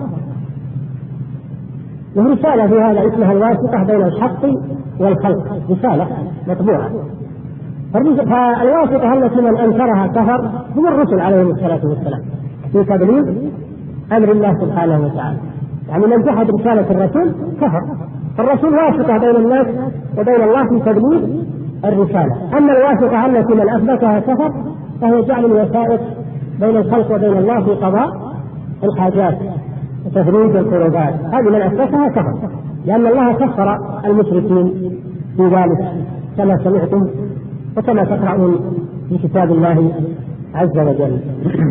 ورسالة في هذا اسمها الواسطة بين الحق والخلق، رسالة مطبوعة. فالواسطة التي من أنكرها كفر هم الرسل عليهم الصلاة والسلام في تبليغ أمر الله سبحانه وتعالى. يعني من جحد رسالة الرسول كفر. الرسول واسطة بين الناس وبين الله في تبليغ الرسالة. أما الواسطة التي من أثبتها كفر فهي جعل الوسائط بين الخلق وبين الله في قضاء الحاجات وتفريج الكروبات، هذه من أثبتها كفر، لأن الله كفر المشركين في ذلك كما سمعتم وكما تقرأون في كتاب الله عز وجل.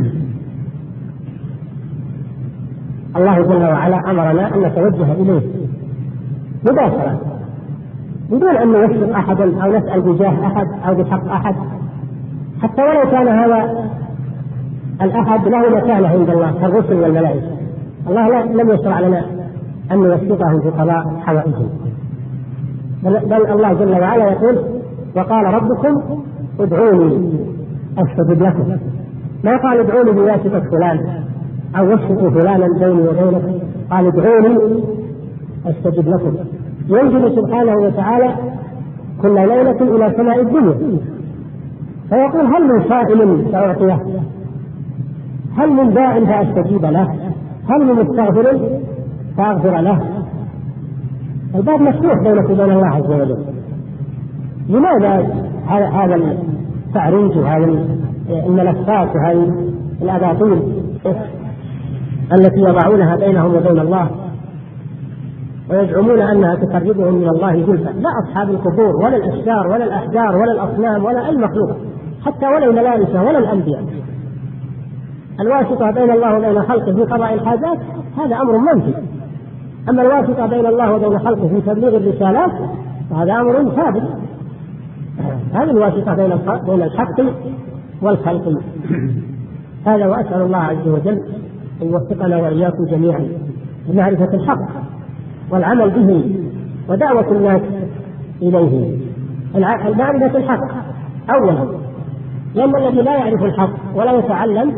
الله جل وعلا أمرنا أن نتوجه إليه مباشرة بدون أن نوثق أحدا أو نسأل بجاه أحد أو بحق أحد، حتى ولو كان هذا الأحد له مكانة عند الله كالرسل والملائكة. الله لم يشرع لنا أن نوثقهم في قضاء حوائجهم، بل الله جل وعلا يقول وقال ربكم ادعوني أستجب لكم. ما قال ادعوني بواسطة فلان أو وثقوا فلانا بيني وبينك، قال ادعوني أستجب لكم. ينزل سبحانه وتعالى كل ليلة إلى سماء الدنيا فيقول هل من صائم فأعطيه، هل من داع فأستجيب له، هل من مستغفر فأغفر له. الباب مفتوح بينك وبين الله عز وجل. لماذا هذا التعريج وهذه الملفات وهذه الأباطيل التي يضعونها بينهم وبين الله ويزعمون أنها تقربهم من الله زلفى؟ لا أصحاب القبور ولا الأشجار ولا الأحجار ولا الأصنام ولا أي مخلوق حتى ولا الملائكة ولا الأنبياء. الواسطة بين الله وبين خلقه في قضاء الحاجات هذا أمر منفي. أما الواسطة بين الله وبين خلقه في تبليغ الرسالات فهذا أمر ثابت. هذه الواسطة بين الحق والخلق. هذا وأسأل الله عز وجل أن يوفقنا وإياكم جميعا لمعرفة الحق والعمل به ودعوة الناس إليه. معرفة الحق أولا، لأن الذي لا يعرف الحق ولا يتعلم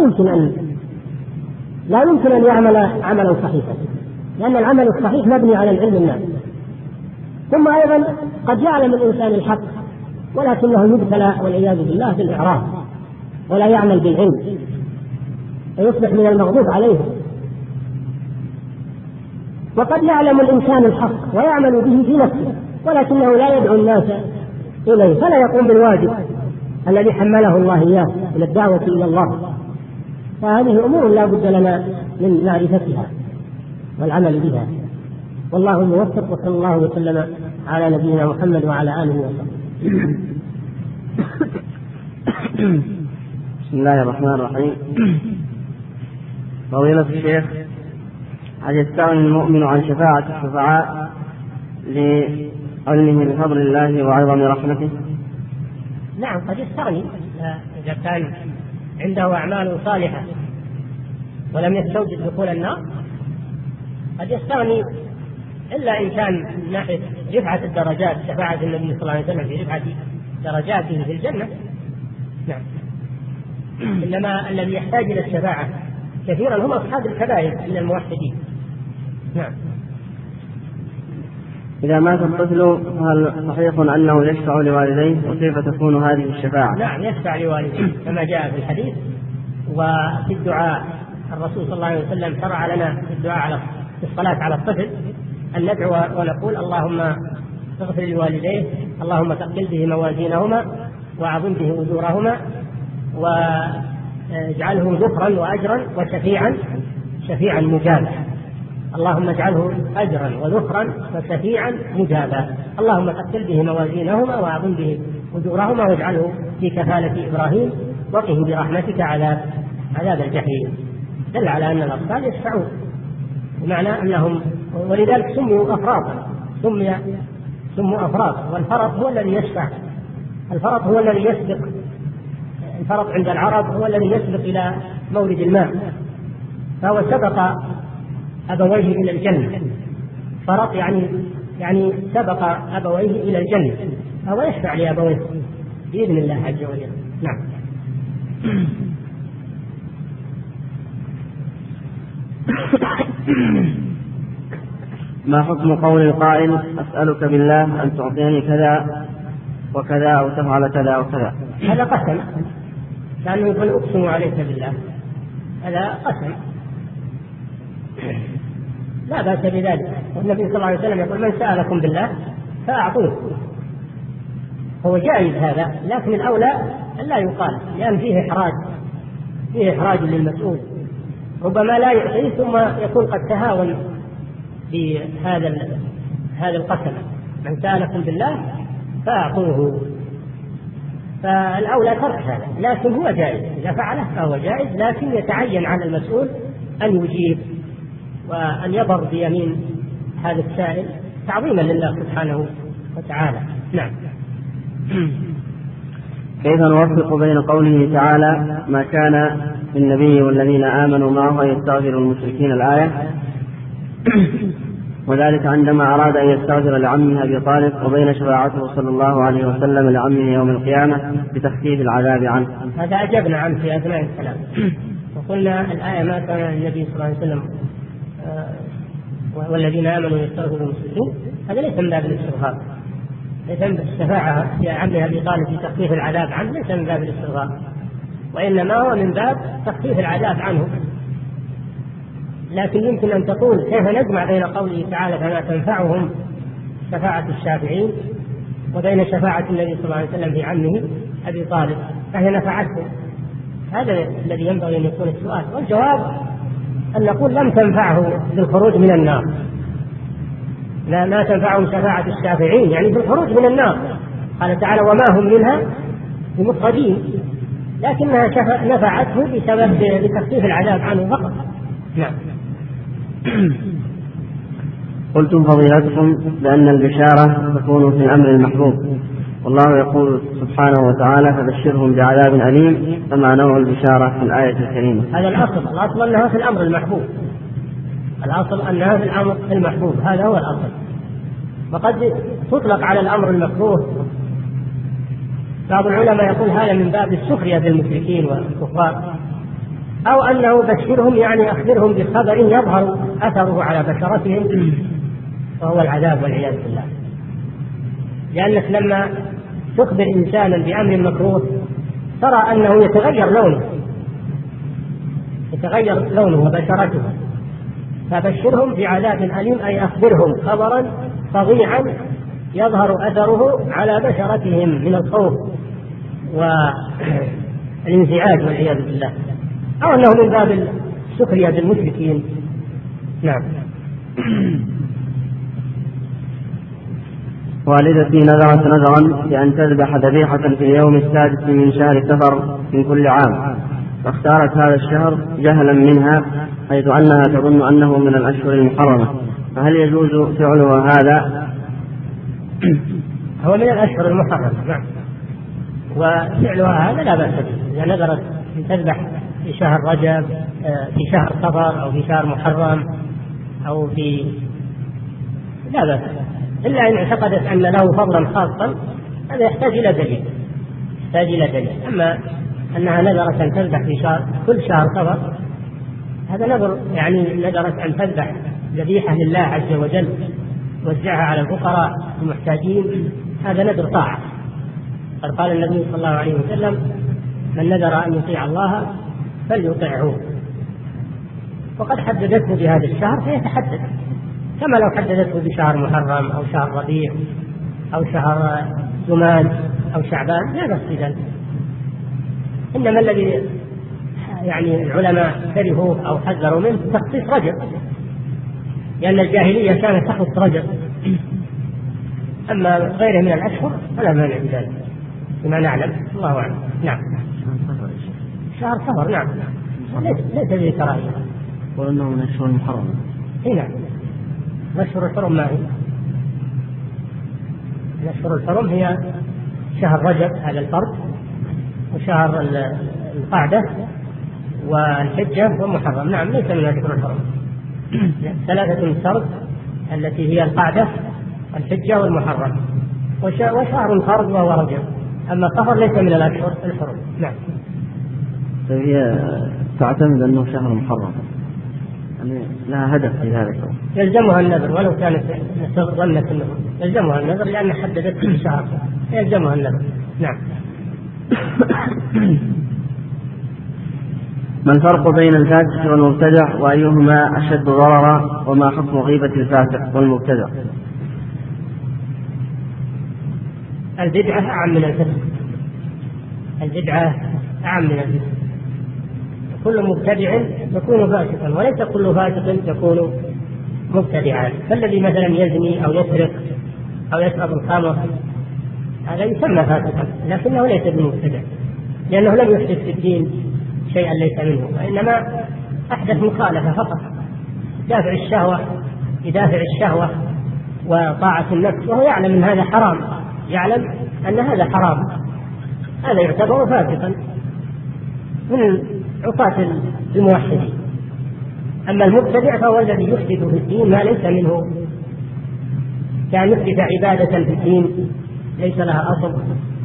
لا يمكن أن يعمل عملا صحيحا، لأن العمل الصحيح مبني على العلم النافع. ثم أيضا قد يعلم الإنسان الحق ولكنه يبتلى والعياذ بالله بالإعراض ولا يعمل بالعلم فيصبح من المغضوب عليه. وقد يعلم الإنسان الحق ويعمل به في نفسه ولكنه لا يدعو الناس إليه، فلا يقوم بالواجب الذي حمله الله إياه إلى الدعوة إلى الله. فهذه أمور لا بد لنا من معرفتها والعمل بها. والله الموفق، وصلى الله وسلم على نبينا محمد وعلى آله وصحبه. بسم الله الرحمن الرحيم. فضيلة الشيخ، هل يستغني المؤمن عن شفاعة الشفعاء لعلمه بفضل الله وعظم رحمته؟ نعم قد يستغني إذا كان عنده أعمال صالحة ولم يستوجب دخول النار، قد يستغني، إلا إن كان من ناحية رفعة الدرجات، شفاعة النبي صلى الله عليه وسلم في رفعة درجاته في الجنة. نعم. إنما الذي يحتاج إلى الشفاعة كثيرا هم أصحاب الكبائر من الموحدين. نعم. إذا مات الطفل هل صحيح أنه يشفع لوالديه، وكيف تكون هذه الشفاعة؟ نعم يشفع لوالديه كما جاء في الحديث. وفي الدعاء الرسول صلى الله عليه وسلم شرع لنا في الدعاء في الصلاة على الطفل أن ندعو ونقول اللهم اغفر لوالديه، اللهم ثقل به موازينهما وأعظم به أجورهما واجعله ذخرا وأجرا وشفيعا مجابا. اللهم اجعله أجرا وذخرا وشفيعا مجابا. اللهم ثقل به موازينهما وأعظم به أجورهما واجعله في كفالة إبراهيم وقه برحمتك عذاب الجحيم. دل على أن الأطفال يشفعون، بمعنى أنهم، ولذلك سموا أفراطا، سموا أفراط. والفرط هو الذي يشفع، الفرط هو الذي يسبق الفرط عند العرب هو الذي يسبق إلى مورد الماء، فهو سبق أبويه إلى الجنة. فرط يعني سبق أبويه إلى الجنة، فهو يشفع لأبويه بإذن الله عز وجل. نعم. ما حكم قول القائل أسألك بالله أن تعطيني كذا وكذا أو تفعل كذا وكذا؟ هذا قسم، كأنه يقول أقسم عليك بالله، هذا قسم لا بأس بذلك. والنبي صلى الله عليه وسلم يقول من سألكم بالله فأعطوه، هو جائز هذا، لكن الأولى أن لا يقال، لأن فيه إحراج للمسؤول، ربما لا يعطيه ثم يكون قد تهاون بهذا القسم، من سألكم بالله فأعطوه، فالأولى ترك هذا، لكن هو جائز إذا فعله فهو جائز، لكن يتعين على المسؤول أن يجيب وأن يبر بيمين هذا السائل تعظيما لله سبحانه وتعالى. نعم. كيف نوفق بين قوله تعالى ما كان للنبي والذين آمنوا معه أن يستغفروا المشركين الآية، وذلك عندما أراد أن يستغفر لعمه أبي طالب، وبين شفاعته صلى الله عليه وسلم لعمه يوم القيامة بتخفيف العذاب عنه؟ هذا أجبنا عنه في أثناء الكلام، وقلنا الآية ما كان للنبي صلى الله عليه وسلم والذين آمنوا يستغفروا المشركين، هذا ليس من باب الاستغفار، ليس من الشفاعة يا عمه أبي طالب في تخفيف العذاب عنه، ليس من باب الاستغفار، وإنما هو من باب تخفيف العذاب عنه. لكن يمكن أن تقول كيف نجمع بين قوله تعالى فما تنفعهم شفاعة الشافعين وبين شفاعة النبي صلى الله عليه وسلم في عمه أبي طالب، فهي نفعته؟ هذا الذي ينبغي أن يكون السؤال، والجواب أن نقول لم تنفعه بالخروج من النار، لا تنفعهم شفاعة الشافعين يعني بالخروج من النار، قال تعالى وما هم منها بمخرجين، لكنها نفعته بسبب بتخفيف العذاب عنه فقط. نعم. قلتم فضيلتكم بأن البشارة تكون في الأمر المحبوب، والله يقول سبحانه وتعالى فبشرهم بعذاب أليم، فما نوع البشارة في الآية الكريمة؟ هذا الأصل أنها في الأمر المحبوب، الأصل أنها في الأمر المحبوب، هذا هو الأصل. وقد تطلق على الأمر المكروه، بعض العلماء يقول هذا من باب السخرية بالمشركين والكفار، أو أنه بشرهم يعني أخبرهم بخبر يظهر أثره على بشرتهم وهو العذاب والعياذ بالله، لأنك لما تخبر إنسانا بأمر مكروه ترى أنه يتغير لونه وبشرته، فبشرهم بعذاب أليم أي أخبرهم خبرا فظيعا يظهر أثره على بشرتهم من الخوف والانزعاج والعياذ بالله، أو أنه من باب السخرية بالمشركين. نعم. والدتي نذرت نذرا بأن تذبح ذبيحة في اليوم السادس من شهر سفر من كل عام، فاختارت هذا الشهر جهلا منها حيث أنها تظن أنه من الأشهر المحرمة، فهل يجوز فعلها هذا؟ هو من الأشهر المحرمة، نعم، وفعلها هذا لا بأس به، إذا نذرت تذبح في شهر رجب في شهر صفر أو في شهر محرم أو في لا بأس، إلا إن اعتقدت أن له فضلا خاصا هذا يحتاج إلى دليل. أما أنها نذرت أن تذبح في كل شهر صفر، هذا نذر يعني نذرت أن تذبح ذبيحة لله عز وجل توزعها على الفقراء المحتاجين، هذا نذر طاعة. قال النبي صلى الله عليه وسلم من نذر أن يطيع الله فليطيعه، وقد حددته بهذا الشهر فيتحدد، كما لو حددته بشهر محرم أو شهر ربيع أو شهر جماد أو شعبان لا بأس بذلك. إنما الذي يعني العلماء كرهوه أو حذروا منه تخصيص رجب، لأن الجاهلية كانت تخص رجب، أما غيره من الأشهر فلا مانع بذلك بما نعلم، الله أعلم. نعم. شهر صفر نعم ليس به كراهية، وأنه من الأشهر المحرمة. نعم. الأشهر الحرم ما هي؟ الأشهر الحرم هي شهر رجب هذا الفرد، وشهر القعدة والحجة والمحرم. نعم ليس من أشهر الحرم. 3 سرد التي هي القعدة والحجة والمحرم، وشهر فرد وهو رجب. أما صفر ليس من الأشهر الحرم. نعم. هي تعتمد أنه شهر محرم، يعني لها هدف في ذلك. يلزمها النذر ولو كانت ظنت النذر، يلزمها النذر لأن حددت في شهر، يلزمها النذر. نعم. ما الفرق بين الفاسق والمبتدع، وأيهما أشد ضررا، وما حكم غيبة الفاسق والمبتدع؟ البدعة أعم من الفسق، البدعة أعم من الفسق. كل مبتدع يكون فاسقا، وليس كل فاسق يكون مبتدعا. فالذي مثلا يزني أو يسرق أو يشرب الخمر هذا يسمى فاسقا، لكنه ليس بمبتدع، لأنه لم يحدث في الدين شيئا ليس منه، وإنما أحدث مخالفة فقط، يدافع الشهوة وطاعة النفس، وهو يعلم أن هذا حرام، يعلم أن هذا حرام، هذا يعتبر فاسقا من عصاة الموحدين. أما المبتدع فهو الذي يحدث في الدين ما ليس منه، كان يحدث عبادة في الدين ليس لها أصل،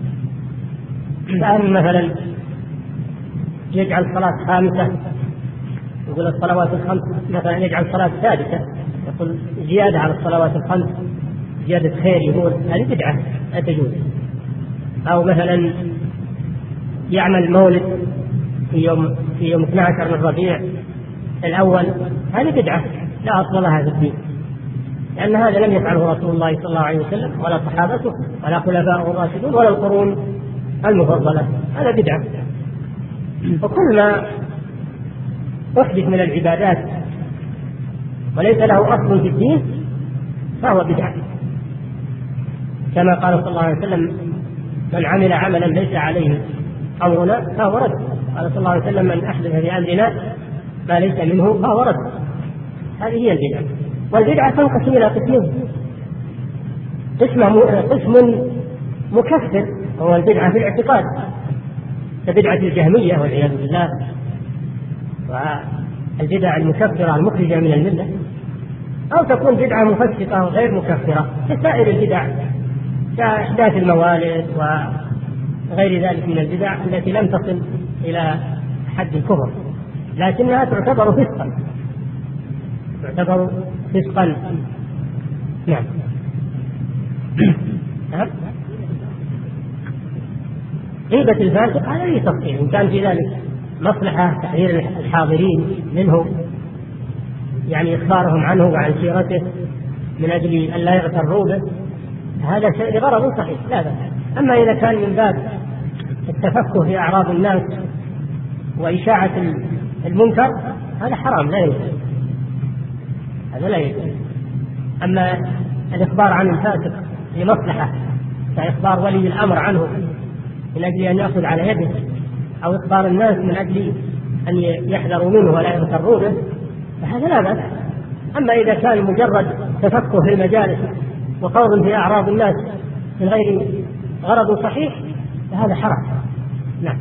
كأن مثلا يجعل صلاة 5، يقول الصلوات الخمس، مثلا يجعل صلاة 6، يقول زيادة على الصلوات الخمس، زيادة خير، يقول هذه بدعة لا تجوز. أو مثلا يعمل مولد في يوم 12 من ربيع الأول، هذه بدعة لا أصل لها في الدين، لأن هذا لم يفعله رسول الله صلى الله عليه وسلم ولا صحابته ولا خلفاء الراشدون ولا القرون المفضلة، هذا بدعة. وكل ما أحدث من العبادات وليس له أصل في الدين فهو بدعة، كما قال صلى الله عليه وسلم: من عمل عملا ليس عليه أمرنا فهو رد. قال صلى الله عليه وسلم: من أحدث في أمرنا ما ليس منه فهو رد. هذه هي البدعة. والبدعة تنقسم إلى قسمين: قسم مكفر وهو البدعة في الاعتقاد كبدعة الجهمية والعياذ بالله، والبدع المكفرة المخرجة من الملة، أو تكون بدعة مفسقة غير مكفرة كسائر البدع كإحداث الموالد وغير ذلك من البدع التي لم تصل إلى حد الكفر، لكنها تعتبر فسقا. نعم. غيبة الفاسق هذا ليه تفصيل، إن كان في ذلك مصلحة تحذير الحاضرين منه، يعني إخبارهم عنه وعن سيرته من أجل أن لا يغتروا به، هذا شيء لغرض صحيح لا بأس. أما إذا كان من باب التفكه في أعراض الناس وإشاعة المنكر هذا حرام لا يجوز، هذا لا يجوز. أما الإخبار عن الفاسق لمصلحة كإخبار ولي الأمر عنه من أجل أن يأخذ على يده، أو إخبار الناس من أجل أن يحذروا منه ولا يغتروا به، فهذا لا بأس. أما إذا كان مجرد تفكه في المجالس وخوض في أعراض الناس من غير غرض صحيح فهذا حرام. نعم.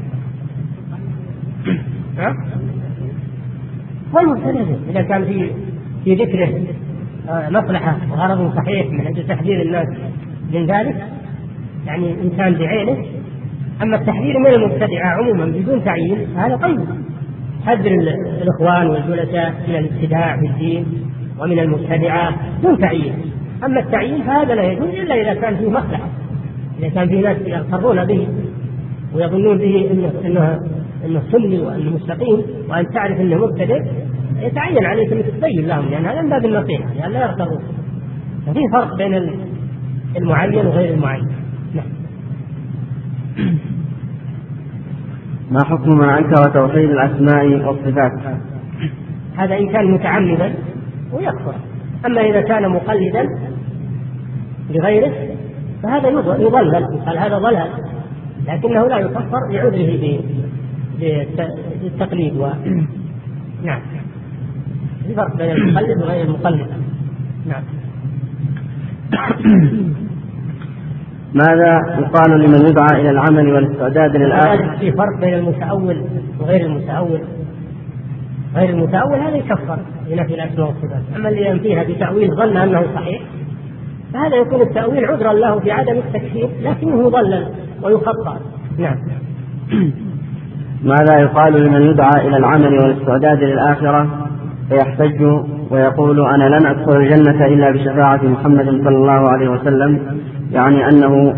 والمبتدع إذا كان في ذكره مصلحة وغرض صحيح من أجل تحذير الناس من ذلك، يعني إنسان بعينه. أما التحذير من المبتدعة عموما بدون تعيين هذا طيب، حذر الإخوان والجلساء من الابتداع في الدين ومن المبتدعة دون تعيين. أما التعيين فهذا لا يجوز إلا إذا كان فيه مصلحة، إذا كان فيه ناس يغترون به ويظنون به إنه سني وأنه مستقيم، وأن تعرف أنه مبتدع يتعين عليك أن تبين لهم، لأن هذا من باب النصيحة لأن لا يغترون. ففي فرق بين المعين وغير المعين. نعم. ما حكم من أنكر توحيد الأسماء والصفات؟ هذا إن كان متعمدا ويكفر. أما إذا كان مقلدا لغيره فهذا يضلل، قال هذا ضلال، لكنه لا يكفر لعذره بالتقليد نعم. في فرق بين المقلد وغير المقلد. نعم. ماذا يقال لمن يدعى إلى العمل والاستعداد للآخرة؟ في فرق بين المتأول وغير المتأول. غير المتأول هذا يكفر ينفي الأسماء والصفات، أما اللي ينفيها بتأويل ظن أنه صحيح فهذا يكون التأويل عذرا له في عدم التكفير، لكنه مضلل ويخطأ. نعم. ماذا يقال لمن يدعى إلى العمل والاستعداد للآخرة فيحتج ويقول أنا لن أدخل الجنة إلا بشفاعة محمد صلى الله عليه وسلم، يعني أنه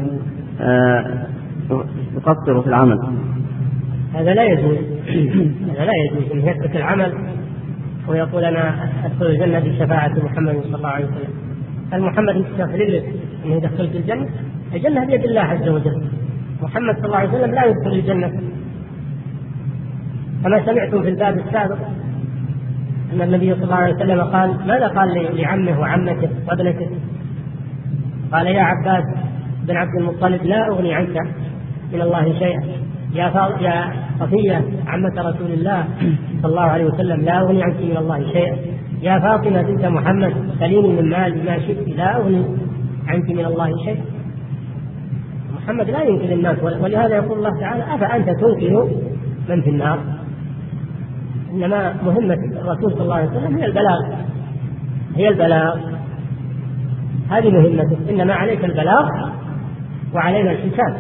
يقصر في العمل؟ هذا لا يجوز. هذا لا يجوز أن يترك العمل ويقول أنا أدخل الجنة بشفاعة محمد صلى الله عليه وسلم. المحمد يستغفر لك أنه دخلت الجنة؟ الجنة بيد الله عز وجل، محمد صلى الله عليه وسلم لا يدخل الجنة. كما سمعتم في الباب السابق أن النبي صلى الله عليه وسلم قال، ماذا قال لعمه وعمته وابنته؟ قال يا عباس بن عبد المطلب لا أغني عنك من الله شيئا، يا صفية عمة رسول الله صلى الله عليه وسلم لا أغني عنك من الله شيئا، يا فاطمة بنت محمد سليني من مال ما شئت لا أغني عنك من الله شيئا. محمد لا ينقذ الناس، ولهذا يقول الله تعالى أفأنت تنقذ من في النار؟ إنما مهمة الرسول صلى الله عليه وسلم هي البلاغ، هذه مهمته، إنما عليك البلاغ وعلينا الحساب.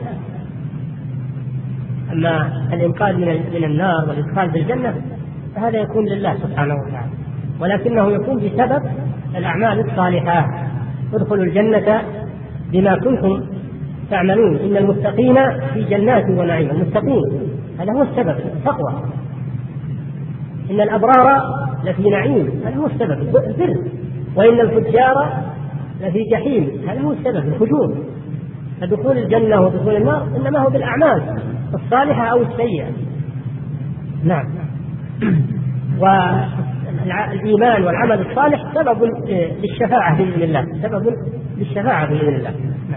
أما الإنقاذ من النار والإدخال في الجنة فهذا يكون لله سبحانه وتعالى، ولكنه يكون بسبب الأعمال الصالحة. ادخلوا الجنة بما كنتم تعملون إن المتقين في جنات ونعيم. المتقين هذا هو السبب، التقوى. إن الأبرار لفي نعيم هذا هو السبب، البر. وإن الفجار لفي جحيم هذا هو السبب، الفجور. فدخول الجنة ودخول النار إنما هو بالأعمال الصالحة أو السيئة. نعم. والإيمان والعمل الصالح سبب للشفاعة بإذن الله، سبب للشفاعة بإذن الله. نعم.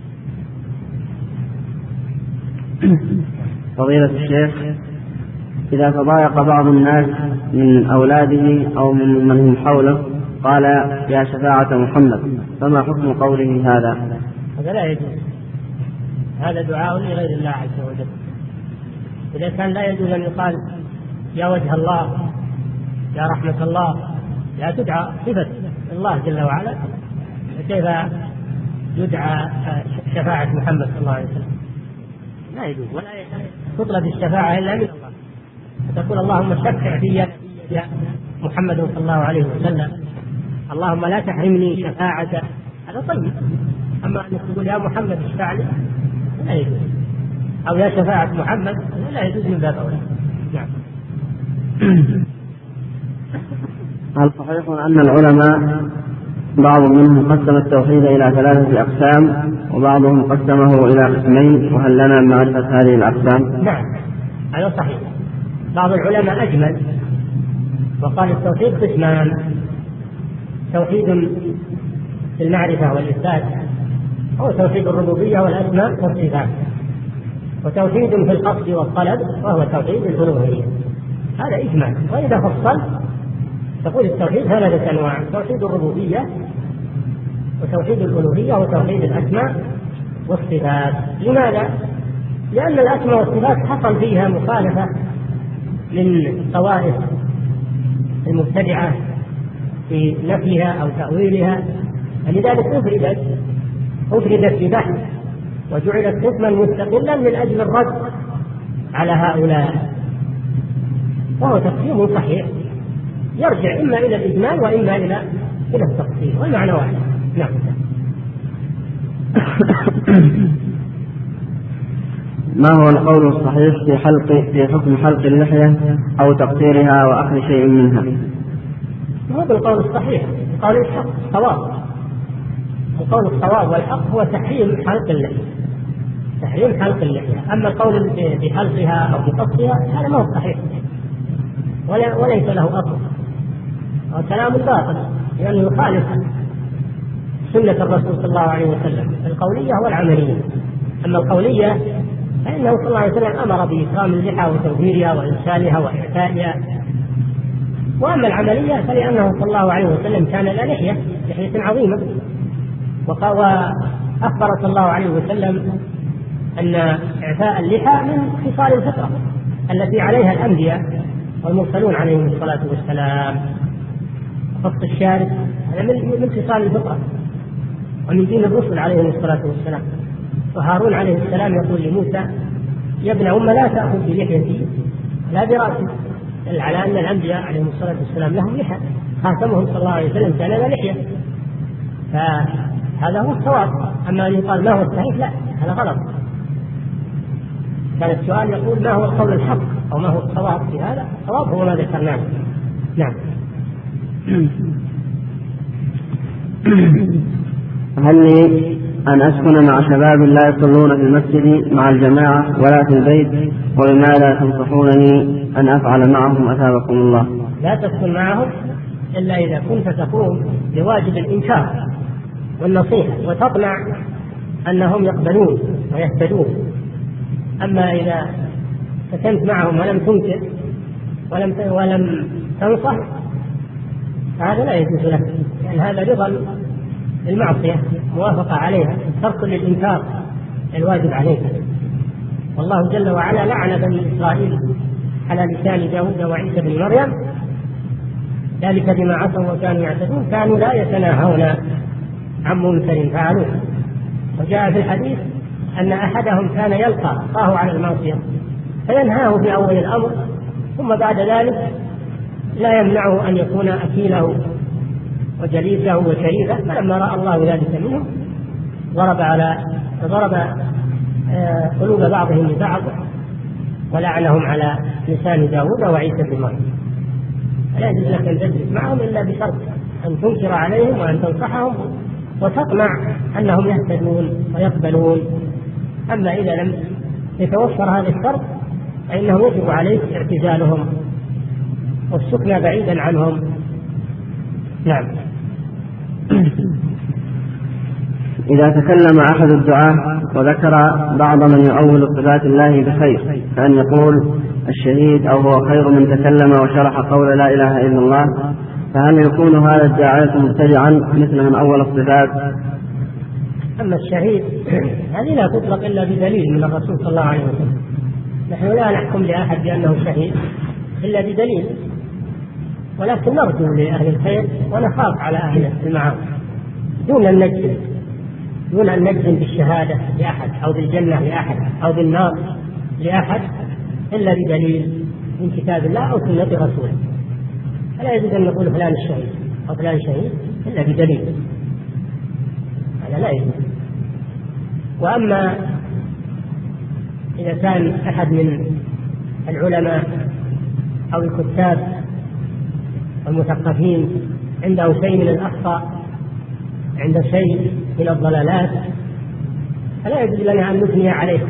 فضيلة الشيخ، إذا تضايق بعض الناس من أولاده أو من هم حوله قال يا شفاعة محمد، فما حكم قوله هذا؟ هذا لا يجوز، هذا دعاء لغير الله عز وجل. إذا كان لا يجوز أن يقال يا وجه الله، يا رحمة الله، لا تدعى صفة الله جل وعلا، كيف يدعى شفاعة محمد صلى الله عليه وسلم؟ لا يجوز، ولا تطلب الشفاعة إلا من الله. تقول اللهم شفع في يا محمد صلى الله عليه وسلم، اللهم لا تحرمني شفاعة، هذا طيب. أما أن تقول يا محمد اشفع لي لا يجوز، أو يا شفاعة محمد لا يجوز من باب أولى. نعم. هل صحيح أن العلماء بعض منهم قسم التوحيد إلى 3 أقسام وبعضهم قسمه إلى قسمين، وهل لنا معرفة هذه الأقسام؟ نعم هذا صحيح. بعض العلماء أجمل وقال التوحيد قسمان: توحيد في المعرفة والإثبات، أو توحيد الربوبية والأسماء والصفات، وتوحيد في القصد والطلب وهو توحيد الألوهية. هذا إجمال. وإذا فصل تقول التوحيد 3 أنواع: توحيد الربوبية وتوحيد الألوهية وتوحيد الأسماء والصفات. لماذا؟ لأن الأسماء والصفات حصل فيها مخالفة من الطوائف المبتدعة في نفيها أو تأويلها، لذلك أفردت ببحث وجعلت قسما مستقلا من أجل الرد على هؤلاء، وهو تقسيم صحيح يرجع إما إلى الإجمال وإما إلى التقسيم، والمعنى واحد. نعم. ما هو القول الصحيح في حكم حلق اللحية أو تقصيرها وأخذ شيء منها؟ هذا القول الصحيح، قول الحق صواب. القول الصواب والحق هو تحريم حلق اللحية، تحريم حلق اللحية. أما القول بحلقها أو بقصها هذا ما هو صحيح وليس له أصل، هو كلام باطل لأنه يخالف سنة الرسول صلى الله عليه وسلم القولية والعملية. أما القولية فإنه صلى الله عليه وسلم أمر بإكرام اللحى وتوفيرها وإرسالها وإعفائها، وأما العملية فلأنه صلى الله عليه وسلم كان له لحية عظيمة، أخبر صلى الله عليه وسلم أن إعفاء اللحى من خصال الفطرة التي عليها الأنبياء والمرسلون عليهم الصلاة والسلام. قص الشارب هذا من خصال الفطرة ومن دين الرسل عليهم الصلاة والسلام. وهارون عليه السلام يقول لموسى: يا ابن أم لا تأخذ بلحيتي لا برأسي، دل على أن الأنبياء عليهم الصلاة والسلام لهم لحى، خاتمهم صلى الله عليه وسلم كان له لحية، فهذا هو الصواب. أما أن يقال ما هو الصحيح لا، هذا غلط. كان السؤال يقول ما هو القول الحق أو ما هو الصواب في هذا؟ الصواب هو ما ذكرناه. نعم. هل لي أن أسكن مع شباب لا يصلون في المسجد مع الجماعة ولا في البيت، وبماذا تنصحونني أن أفعل معهم أثابكم الله؟ لا تسكن معهم إلا إذا كنت تقوم بواجب الإنكار والنصيحة وتطمع أنهم يقبلون ويهتدون. أما إذا سكنت معهم ولم تنكر ولم تنصح فهذا لا يجوز لك، لأن هذا رضا المعصية موافقة عليها، ترك للإنكار الواجب عليك. والله جل وعلا لعن بني إسرائيل على لسان داود وعيسى بن مريم ذلك بما عصوا وكانوا يعتدون كانوا لا يتناهون عن منكر فعلوه. وجاء في الحديث أن أحدهم كان يلقى أخاه على المعصية فينهاه في أول الأمر، ثم بعد ذلك لا يمنعه أن يكون أكيله وجليسه وشريفه. فلما رأى الله ذلك منه ضرب قلوب بعضهم لبعض ولعنهم على لسان داود وعيسى بن مريم. فلا يجوز لك أن تجلس معهم إلا بشرط أن تنكر عليهم وأن تنصحهم وتطمع أنهم يهتدون ويقبلون. أما إذا لم يتوفر هذا الشرط فإنه يجب عليك اعتزالهم والسكن بعيدا عنهم. نعم. إذا تكلم أحد الدعاة وذكر بعض من يؤول صفات الله بخير كأن يقول الشهيد أو هو خير من تكلم وشرح قول لا إله إلا الله، فهل يكون هذا الداعية مبتدعا مثل من أول الصفات؟ أما الشهيد هذه لا تطلق إلا بدليل من الرسول صلى الله عليه وسلم. نحن لا نحكم لأحد بأنه شهيد إلا بدليل، ولكن نرجو لأهل الخير ونخاف على أهل المعاصي دون أن نجزم بالشهادة لأحد أو بالجنة لأحد أو بالنار لأحد إلا بدليل من كتاب الله أو سنة رسوله. فلا يجوز أن نقول فلان الشهيد أو فلان شهيد إلا بدليل، هذا لا يجوز. وأما إذا كان أحد من العلماء أو الكتاب المثقفين عنده شيء من الأخطاء، عنده شيء من الضلالات، فلا يجوز لنا أن نثني عليه،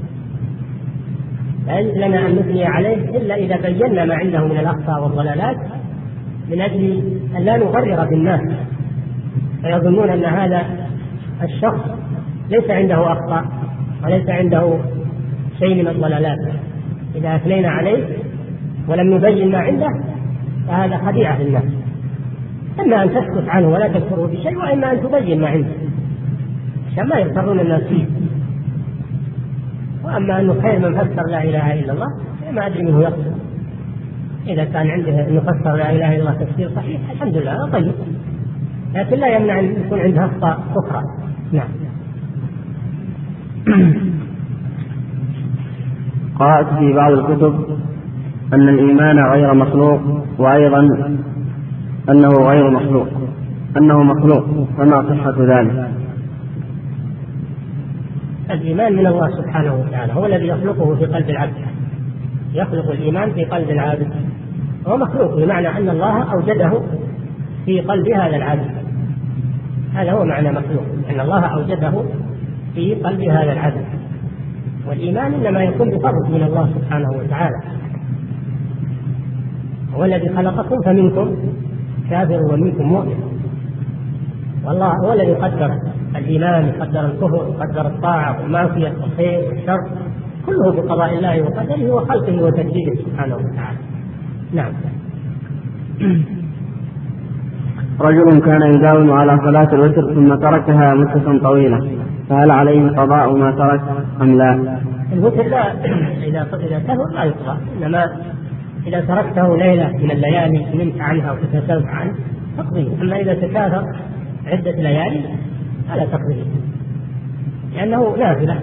لا يجوز لنا أن نثني عليه إلا إذا بينا ما عنده من الأخطاء والضلالات من أجل أن لا نغرر بالناس فيظنون أن هذا الشخص ليس عنده أخطاء وليس عنده شيء من الضلالات. إذا أثنينا عليه ولم نبين ما عنده فهذا خديعة للناس. إما أن تسكت عنه ولا تذكره بشيء، وإما أن تبين ما عنده عشان ما يغترون الناس فيه. وأما أنه خير من فسر لا إله إلا الله ما أدري منه يقصد. إذا كان عنده أنه فسر لا إله إلا الله تفسير صحيح الحمد لله طيب، لكن لا يمنع أن يكون عنده أخطاء أخرى. نعم. قرأت في بعض الكتب أن الإيمان غير مخلوق، وأيضا أنه غير مخلوق، أنه مخلوق، فما صحة ذلك؟ الإيمان من الله سبحانه وتعالى، هو الذي يخلقه في قلب العبد، يخلق الإيمان في قلب العبد، هو مخلوق بمعنى أن الله أوجده في قلب هذا العبد، هذا هو معنى مخلوق، أن الله أوجده في قلب هذا العبد. والإيمان إنما يكون بفضل من الله سبحانه وتعالى، هو الذي خلقكم فمنكم كافر ومنكم مؤمن، والله هو الذي قدر الإيمان، قدر الكفر، قدر الطاعة والمعصية والخير والشر، كله بقضاء الله وقدره وخلقه وتدبيره سبحانه وتعالى. نعم. رجل كان يداوم على صلاة الوتر ثم تركها مدة طويلة، فهل عليه قضاء ما ترك أم لا؟ الوتر لا، إذا كثر لا يقضى، إنما إذا تركته ليلة من الليالي نمت عنها وتكاسلت عنه تقضيه، أما إذا تكاثر عدة ليالي فلا تقضيه، لأنه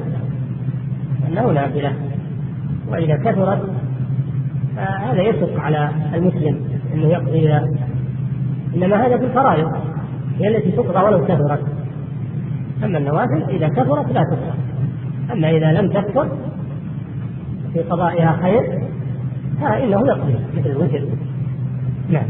نافلة، وإذا كثرت هذا يشق على المسلم أنه يقضي، إنما هذا في الفرائض هي التي تقضى ولو كثرت، أما النوافل إذا كثرت لا تقضى، أما إذا لم تكثر في قضائها خير فإنه يقضي مثل الوتر. نعم.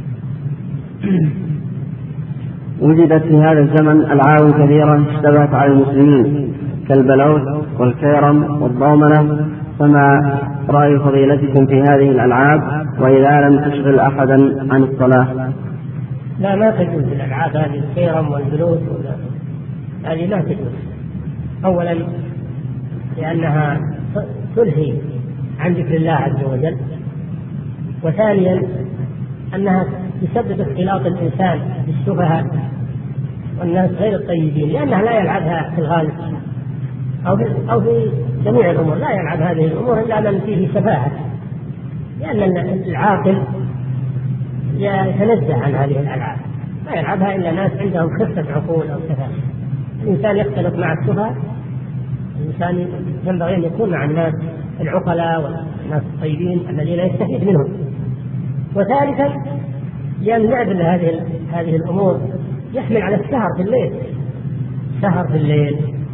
وجدت في هذا الزمن ألعاب كثيرة اشتبهت على المسلمين كالبلوت والكيرم والضومنة، فما رأي فضيلتكم في هذه الألعاب وإذا لم تشغل أحدا عن الصلاة؟ لا، ما تجوز الألعاب هذه، الكيرم والبلوت هذه لا تجوز، أولا لأنها تلهي عن ذكر الله عز وجل، وثانيا أنها تسبب اختلاط الإنسان بالسفهاء والناس غير الطيبين، لأنها لا يلعبها في الغالب أو في جميع الأمور، لا يلعب هذه الأمور إلا من فيه سفاهة، لأن العاقل يتنزه عن هذه الألعاب، لا يلعبها إلا ناس عندهم خفة عقول أو سفاهة. الإنسان يختلط مع السفهاء، الإنسان ينبغي أن يكون مع الناس العقلاء والناس الطيبين الذين يستفيد منهم. وثالثا لأن لعب هذه الأمور يحمل على السهر في الليل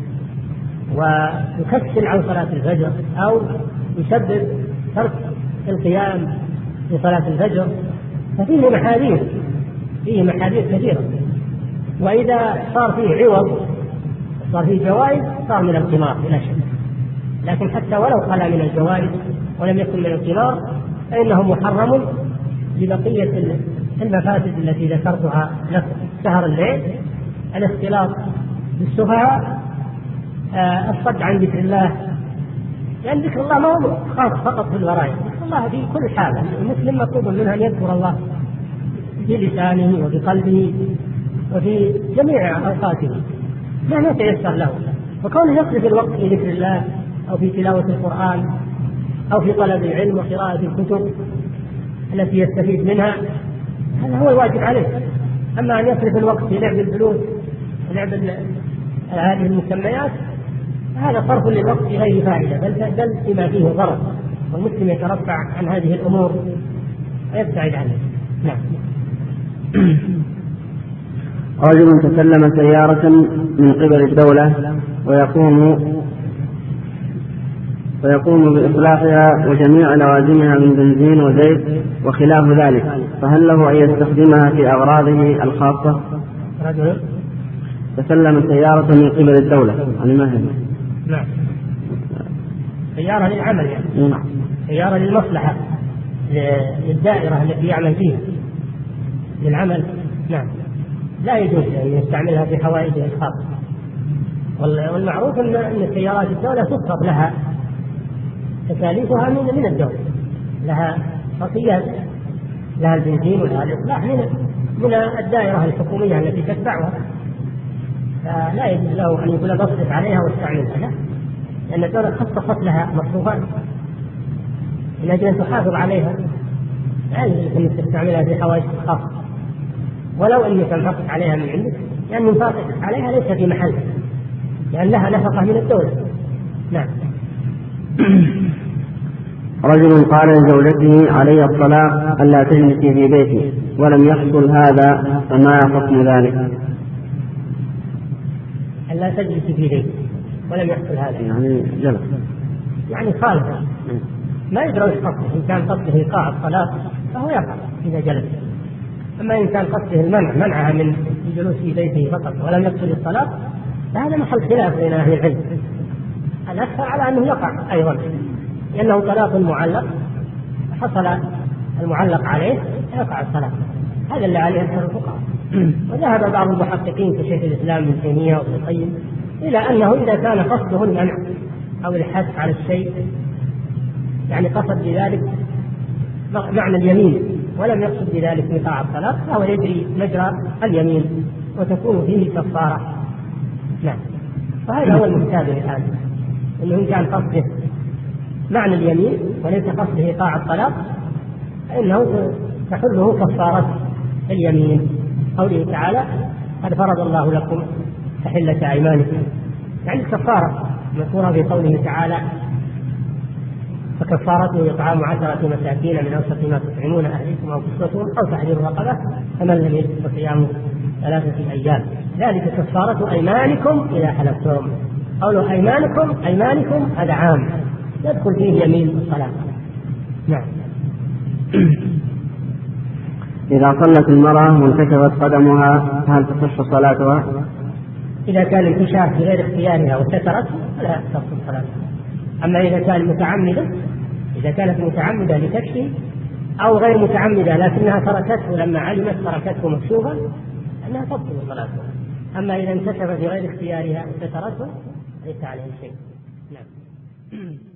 ويكسل عن صلاة الفجر، أو يسبب ترك القيام في صلاة الفجر، ففيه محاذير كثيرة، وإذا صار فيه عوض صار فيه جوائز صار من القمار بلا شك، لكن حتى ولو خلا من الجوائز ولم يكن من القمار فإنه محرم لبقية المفاسد التي ذكرتها لكم: سهر الليل، الاختلاط بالسفهاء، الصد عن ذكر الله، لأن ذكر الله ما هو خاص فقط في الغرائب، ذكر الله في كل حال، المسلم مطلوب منه أن يذكر الله بلسانه وبقلبه وفي جميع أوقاته ما يتيسر له، وكونه يصرف الوقت في ذكر الله أو في تلاوة القرآن أو في طلب العلم وقراءة الكتب التي يستفيد منها، هذا هو الواجب عليه. أما أن يصرف الوقت في لعب الفلوس ولعب هذه المسميات هذا صرف للوقت غير فائدة، بل فيما فيه ضرر، والمسلم يترفع عن هذه الأمور ويبتعد عنها. نعم. رجل تسلم سيارة من قبل الدولة ويقوم بإصلاحها وجميع لوازمها من بنزين وزيت وخلاف ذلك، فهل له أن يستخدمها في أغراضه الخاصة؟ رجل تسلم سيارة من قبل الدولة، ما هي؟ نعم، سيارة للعمل يعني. سيارة للمصلحة للدائرة التي يعمل فيها للعمل. نعم، لا يجوز أن يستعملها في حوائجه الخاصة، والمعروف أن سيارات الدولة تفرض لها تكاليفها من الدولة، لها خاصيات، لها البنزين ولها الإصلاح من الدائرة الحكومية التي تتبعها، فلا يجوز له أن يقول بصرف عليها واستعملها، لا، لأن الدولة خصصت لها مصروفات من أجل أن تحافظ عليها، لا يجوز أن تستعملها في حوائجك الخاصة، ولو أنك انفقت عليها من عندك، لأن انفاقك عليها ليس في محل، لأن لها نفقة من الدولة. نعم. رجل قال لزوجته: علي الطلاق ألا تجلسي في بيتي، ولم يحصل هذا، فما حكم ذلك؟ ألا تجلسي في بيتي ولم يحصل هذا يعني جلس، يعني خالفة، ما يدري ايش قصده. إن كان قصده إيقاع الطلاق فهو يقع إذا جلس، أما إن كان قصده منعها من الجلوس في بيته فقط ولم يقصد الطلاق فهذا محل خلاف بين أهل العلم. الأكثر على أنه يقع أيضا، لأنه طلاق معلق، حصل المعلق عليه يقع الطلاق، هذا اللي عليه أكثر الفقهاء. وذهب بعض المحققين كشيخ الإسلام ابن تيمية وابن القيم إلى أنه إذا كان قصده المنع أو الحث على الشيء، يعني قصد بذلك معنى اليمين ولم يقصد بذلك إيقاع الطلاق فهو يجري مجرى اليمين وتكون فيه كفارة. نعم. وهذا هو المحتاج الآن، أنه إن كان قصده معنى اليمين وليس قصده إيقاع الطلاق فإنه تحله كفارة اليمين. قوله تعالى قد فرض الله لكم تحلة أيمانكم، يعني الكفارة مذكورة في قوله تعالى فكفارته إطعام 10 مساكين من أوسط ما تطعمون أهلكم أو كسوتهم أو تحرير رقبة فمن لم يجد فصيام 3 أيام ذلك كفارة أيمانكم إذا حلفتم. قولوا أيمانكم هذا عام يدخل فيه يمين الصلاة. نعم. إذا صلت المرأة وانكشفت قدمها هل تصح صلاتها؟ إذا كان انكشاف بغير اختيارها وسترت فلا تصح صلاتها. أما إذا كانت متعمدة لكشفه أو غير متعمدة لكنها تركته لما علمت تركته مكشوفا أنها تبطل صلاتها. أما إذا انكشف بغير اختيارها وسترته ليس عليه شيء. نعم.